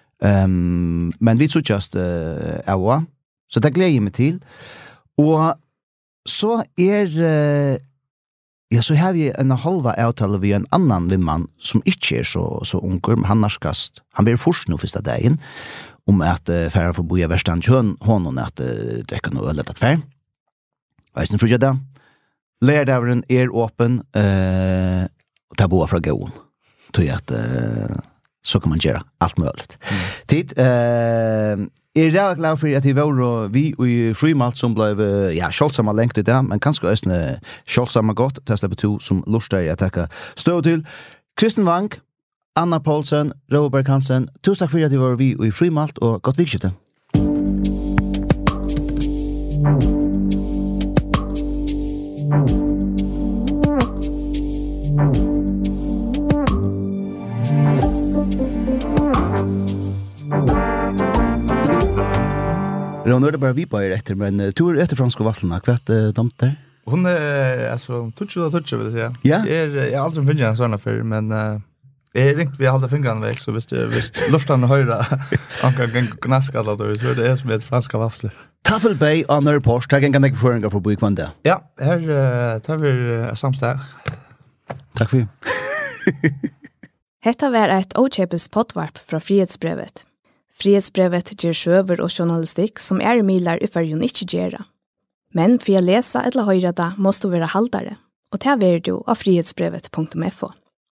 Um, men vi tror just uh, av så det gleder jeg meg til. Og så er uh, ja, så har vi en halva avtale vi en annan vimman som ikke er så, så unger, men han narskast. Han blir først nå første dagen om at uh, færre får bo i verstand kjøn hånden at uh, drekke noe ølet at færre. Og jeg synes det. Lærerdaveren er åpen uh, og tar boa fra gåen. Tog at uh, så kan man gjøre alt mulig. Mm. Tid, uh, er det glad for at vi var vi i Frimalt som ble uh, ja, kjølsomme lengt i det, men kanskje også kjølsomme godt, testet på to som lurer jeg takker stå til. Kristen Wang, Anna Poulsen, Robert Hansen, tusen takk for at vi var vi i Frimalt, og godt vikskjøtte. Ron, är det bara vi på er efter, men uh, du är efter franska vafflarna. Vad är uh, de där? Hon är, alltså, touch och touch, vill jag säga. Ja? Jag är, jag har aldrig funnit en sån för, men uh, jag är ringt vi håller fingrarna väck, så visst visst lustan att höra anka gång knaska då, så det är som ett franska vafflor. Tafel Bay on the post, jag kan inte föringa för på kvanda. Ja, här uh, tar vi uh, samstag. Tack för. Hetta var ett ochepes potvarp fra Frihetsbrevet. Frihetsbrevet ger sjøver og journalistikk som er milar i fyrjun ikkje gjerra. Men for å lesa eller høyra da, måste du være haldare, og ta ver du av frihetsbrevet punktum f o.